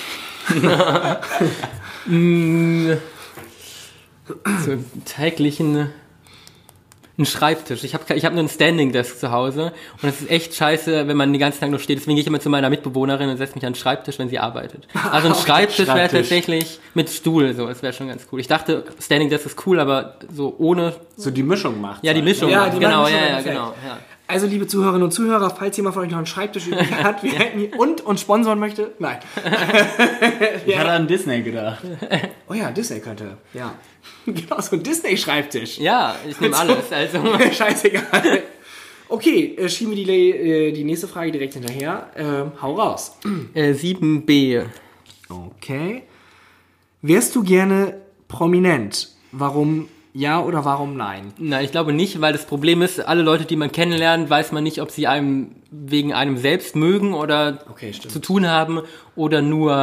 So im täglichen ein Schreibtisch. Ich hab nur ein Standing Desk zu Hause und es ist echt scheiße, wenn man den ganzen Tag nur steht. Deswegen gehe ich immer zu meiner Mitbewohnerin und setze mich an den Schreibtisch, wenn sie arbeitet. Also ein Schreibtisch wäre tatsächlich mit Stuhl, so, das wäre schon ganz cool. Ich dachte, Standing Desk ist cool, aber so ohne... So die Mischung macht. Ja, die Mischung macht, genau, genau. Ja. Also, liebe Zuhörerinnen und Zuhörer, falls jemand von euch noch einen Schreibtisch übrig hat und sponsoren möchte, nein. Ich hatte an Disney gedacht. Oh ja, Disney könnte, ja. Genau, so ein Disney-Schreibtisch. Ja, ich nehme alles, also. Scheißegal. Okay, schieben wir die nächste Frage direkt hinterher. Hau raus. 7b. Okay. Wärst du gerne prominent? Warum ja oder warum nein? Nein, ich glaube nicht, weil das Problem ist, alle Leute, die man kennenlernt, weiß man nicht, ob sie einem wegen einem selbst mögen oder zu tun haben oder nur,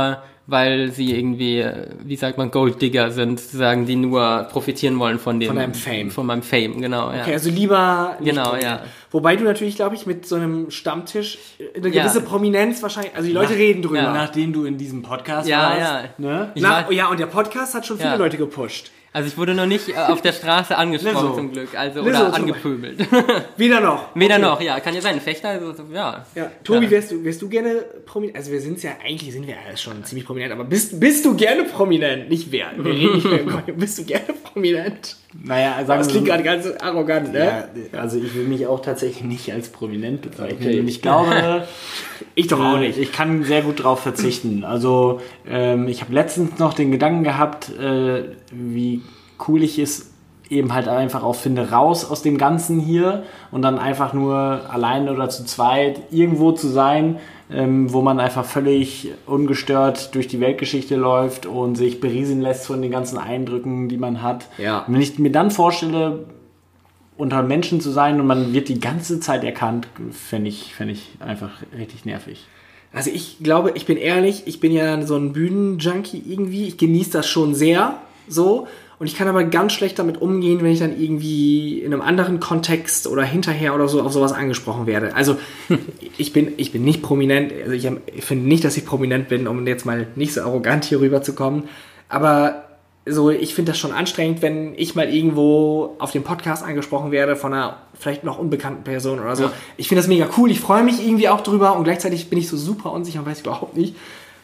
weil sie irgendwie, wie sagt man, Golddigger sind, sozusagen, die nur profitieren wollen von deinem Fame. Von meinem Fame, genau, ja. Okay, also lieber nicht genau, prominent. ja. Wobei du natürlich, glaube ich, mit so einem Stammtisch eine gewisse Prominenz wahrscheinlich, also die Leute reden drüber. Ja. Nachdem du in diesem Podcast warst. Ja. Ne? Und der Podcast hat schon viele Leute gepusht. Also ich wurde noch nicht auf der Straße angesprochen zum Glück, also oder angepöbelt. Weder noch. Weder noch, ja, kann ja sein, ein Fechter, also, ja. Tobi, wärst du gerne prominent? Also wir sind ja schon ziemlich prominent, aber bist du gerne prominent? Nicht wer, wir reden nicht mehr. Bist du gerne prominent? Naja, sagen das klingt gerade ganz arrogant, ne? Ja, also ich will mich auch tatsächlich nicht als prominent bezeichnen. Okay. Und ich glaube, ich doch auch nicht. Ich kann sehr gut drauf verzichten. Also ich habe letztens noch den Gedanken gehabt, wie cool ich es eben halt einfach auch finde, raus aus dem Ganzen hier und dann einfach nur allein oder zu zweit irgendwo zu sein, wo man einfach völlig ungestört durch die Weltgeschichte läuft und sich berieseln lässt von den ganzen Eindrücken, die man hat. Ja. Und wenn ich mir dann vorstelle, unter Menschen zu sein und man wird die ganze Zeit erkannt, fände ich einfach richtig nervig. Also ich glaube, ich bin ehrlich, ich bin ja so ein Bühnenjunkie irgendwie, ich genieße das schon sehr so und ich kann aber ganz schlecht damit umgehen, wenn ich dann irgendwie in einem anderen Kontext oder hinterher oder so auf sowas angesprochen werde. Also ich bin nicht prominent, also ich finde nicht, dass ich prominent bin, um jetzt mal nicht so arrogant hier rüber zu kommen, aber so, ich finde das schon anstrengend, wenn ich mal irgendwo auf dem Podcast angesprochen werde von einer vielleicht noch unbekannten Person oder so. Ja. Ich finde das mega cool, ich freue mich irgendwie auch drüber und gleichzeitig bin ich so super unsicher und weiß überhaupt nicht,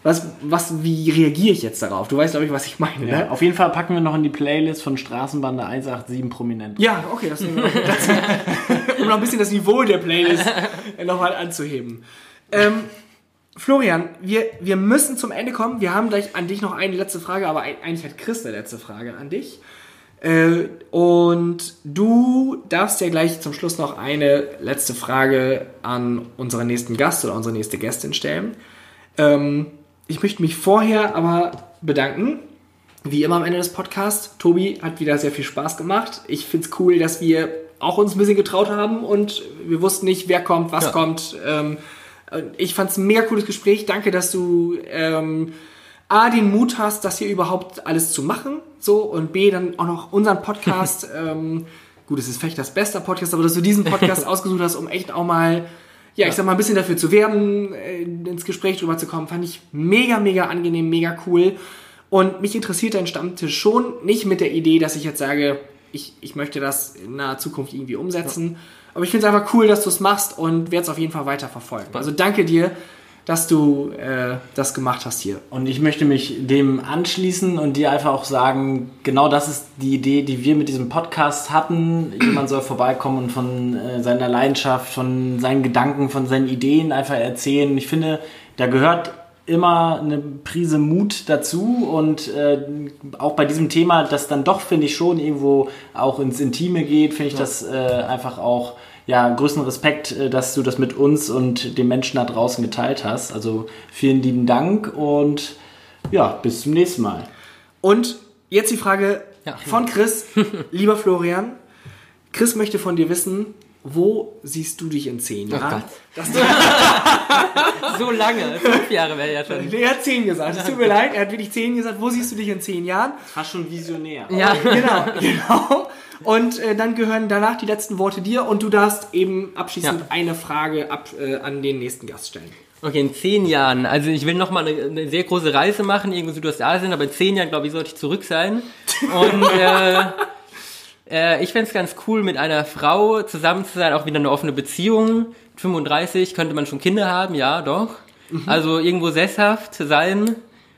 wie reagiere ich jetzt darauf? Du weißt, glaube ich, was ich meine, ja, ne? Auf jeden Fall packen wir noch in die Playlist von Straßenbande 187 prominent. Ja, okay, um noch ein bisschen das Niveau der Playlist nochmal anzuheben. Florian, wir müssen zum Ende kommen. Wir haben gleich an dich noch eine letzte Frage, aber eigentlich hat Chris eine letzte Frage an dich. Und du darfst ja gleich zum Schluss noch eine letzte Frage an unseren nächsten Gast oder unsere nächste Gästin stellen. Ich möchte mich vorher aber bedanken, wie immer am Ende des Podcasts. Tobi hat wieder sehr viel Spaß gemacht. Ich finde es cool, dass wir auch uns ein bisschen getraut haben und wir wussten nicht, wer kommt, was kommt. Ich fand es ein mega cooles Gespräch. Danke, dass du A, den Mut hast, das hier überhaupt alles zu machen, so, und B, dann auch noch unseren Podcast, gut, es ist vielleicht das beste Podcast, aber dass du diesen Podcast ausgesucht hast, um echt auch mal, ich sag mal, ein bisschen dafür zu werben, ins Gespräch drüber zu kommen, fand ich mega, mega angenehm, mega cool. Und mich interessiert dein Stammtisch schon, nicht mit der Idee, dass ich jetzt sage, ich möchte das in naher Zukunft irgendwie umsetzen. Ja. Aber ich finde es einfach cool, dass du es machst und werde es auf jeden Fall weiter verfolgen. Also danke dir, dass du das gemacht hast hier. Und ich möchte mich dem anschließen und dir einfach auch sagen, genau das ist die Idee, die wir mit diesem Podcast hatten. Jemand soll vorbeikommen und von seiner Leidenschaft, von seinen Gedanken, von seinen Ideen einfach erzählen. Ich finde, da gehört immer eine Prise Mut dazu und auch bei diesem Thema, das dann doch, finde ich, schon irgendwo auch ins Intime geht, finde ich das einfach auch größten Respekt, dass du das mit uns und den Menschen da draußen geteilt hast. Also vielen lieben Dank und bis zum nächsten Mal. Und jetzt die Frage von Chris. Lieber Florian, Chris möchte von dir wissen, wo siehst du dich in 10 Jahren? Oh Gott. So lange, 5 Jahre wäre ja schon. Er hat 10 gesagt, es tut mir leid, er hat wirklich 10 gesagt. Wo siehst du dich in 10 Jahren? Fast schon visionär. Ja, genau. Und dann gehören danach die letzten Worte dir und du darfst eben abschließend eine Frage an den nächsten Gast stellen. Okay, in 10 Jahren. Also ich will nochmal eine sehr große Reise machen, irgendwo Südostasien, aber in 10 Jahren, glaube ich, sollte ich zurück sein. Und ich fände es ganz cool, mit einer Frau zusammen zu sein, auch wieder eine offene Beziehung. 35 könnte man schon Kinder haben, ja, doch. Also irgendwo sesshaft sein.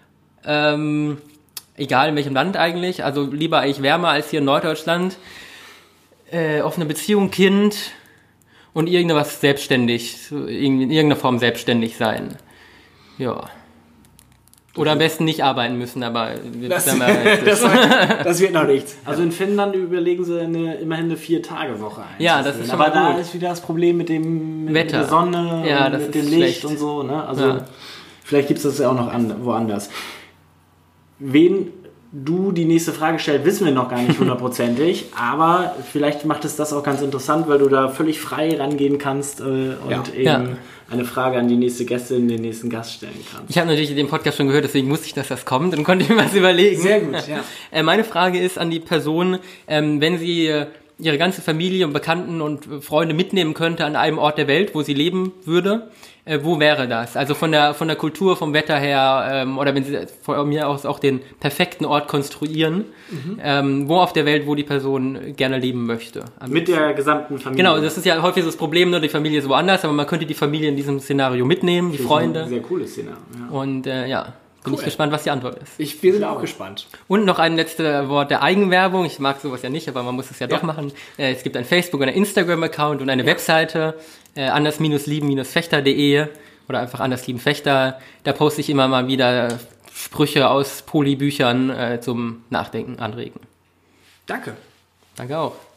Egal in welchem Land eigentlich, also lieber eigentlich wärmer als hier in Norddeutschland. Offene Beziehung, Kind und irgendwas selbstständig, in irgendeiner Form selbstständig sein. Ja. Oder am besten nicht arbeiten müssen, aber das wird noch nichts. Also in Finnland überlegen sie immerhin eine 4-Tage-Woche ein. Ja, das ist schon aber mal gut. Da ist wieder das Problem mit dem Wetter. Mit der Sonne und mit dem Licht schlecht. Und so. Ne? Also vielleicht gibt es das ja auch noch woanders. Wen du die nächste Frage stellst, wissen wir noch gar nicht hundertprozentig, aber vielleicht macht es das auch ganz interessant, weil du da völlig frei rangehen kannst eine Frage an die nächste Gästin, den nächsten Gast stellen kannst. Ich habe natürlich den Podcast schon gehört, deswegen wusste ich, dass das kommt und konnte mir was überlegen. Sehr gut, ja. Meine Frage ist an die Person, wenn sie ihre ganze Familie und Bekannten und Freunde mitnehmen könnte an einem Ort der Welt, wo sie leben würde, wo wäre das? Also von der Kultur, vom Wetter her, oder wenn sie von mir aus auch den perfekten Ort konstruieren, wo auf der Welt, wo die Person gerne leben möchte. Mit der gesamten Familie. Genau, das ist ja häufig so das Problem, nur die Familie ist woanders, aber man könnte die Familie in diesem Szenario mitnehmen, die Freunde. Ein sehr cooles Szenario. Ja. Und bin ich gespannt, was die Antwort ist. Wir sind auch gespannt. Und noch ein letztes Wort der Eigenwerbung. Ich mag sowas ja nicht, aber man muss es ja doch machen. Es gibt ein Facebook- und ein Instagram-Account und eine Webseite, anders-lieben-fechter.de oder einfach anders-lieben-fechter. Da poste ich immer mal wieder Sprüche aus Poli-Büchern zum Nachdenken anregen. Danke. Danke auch.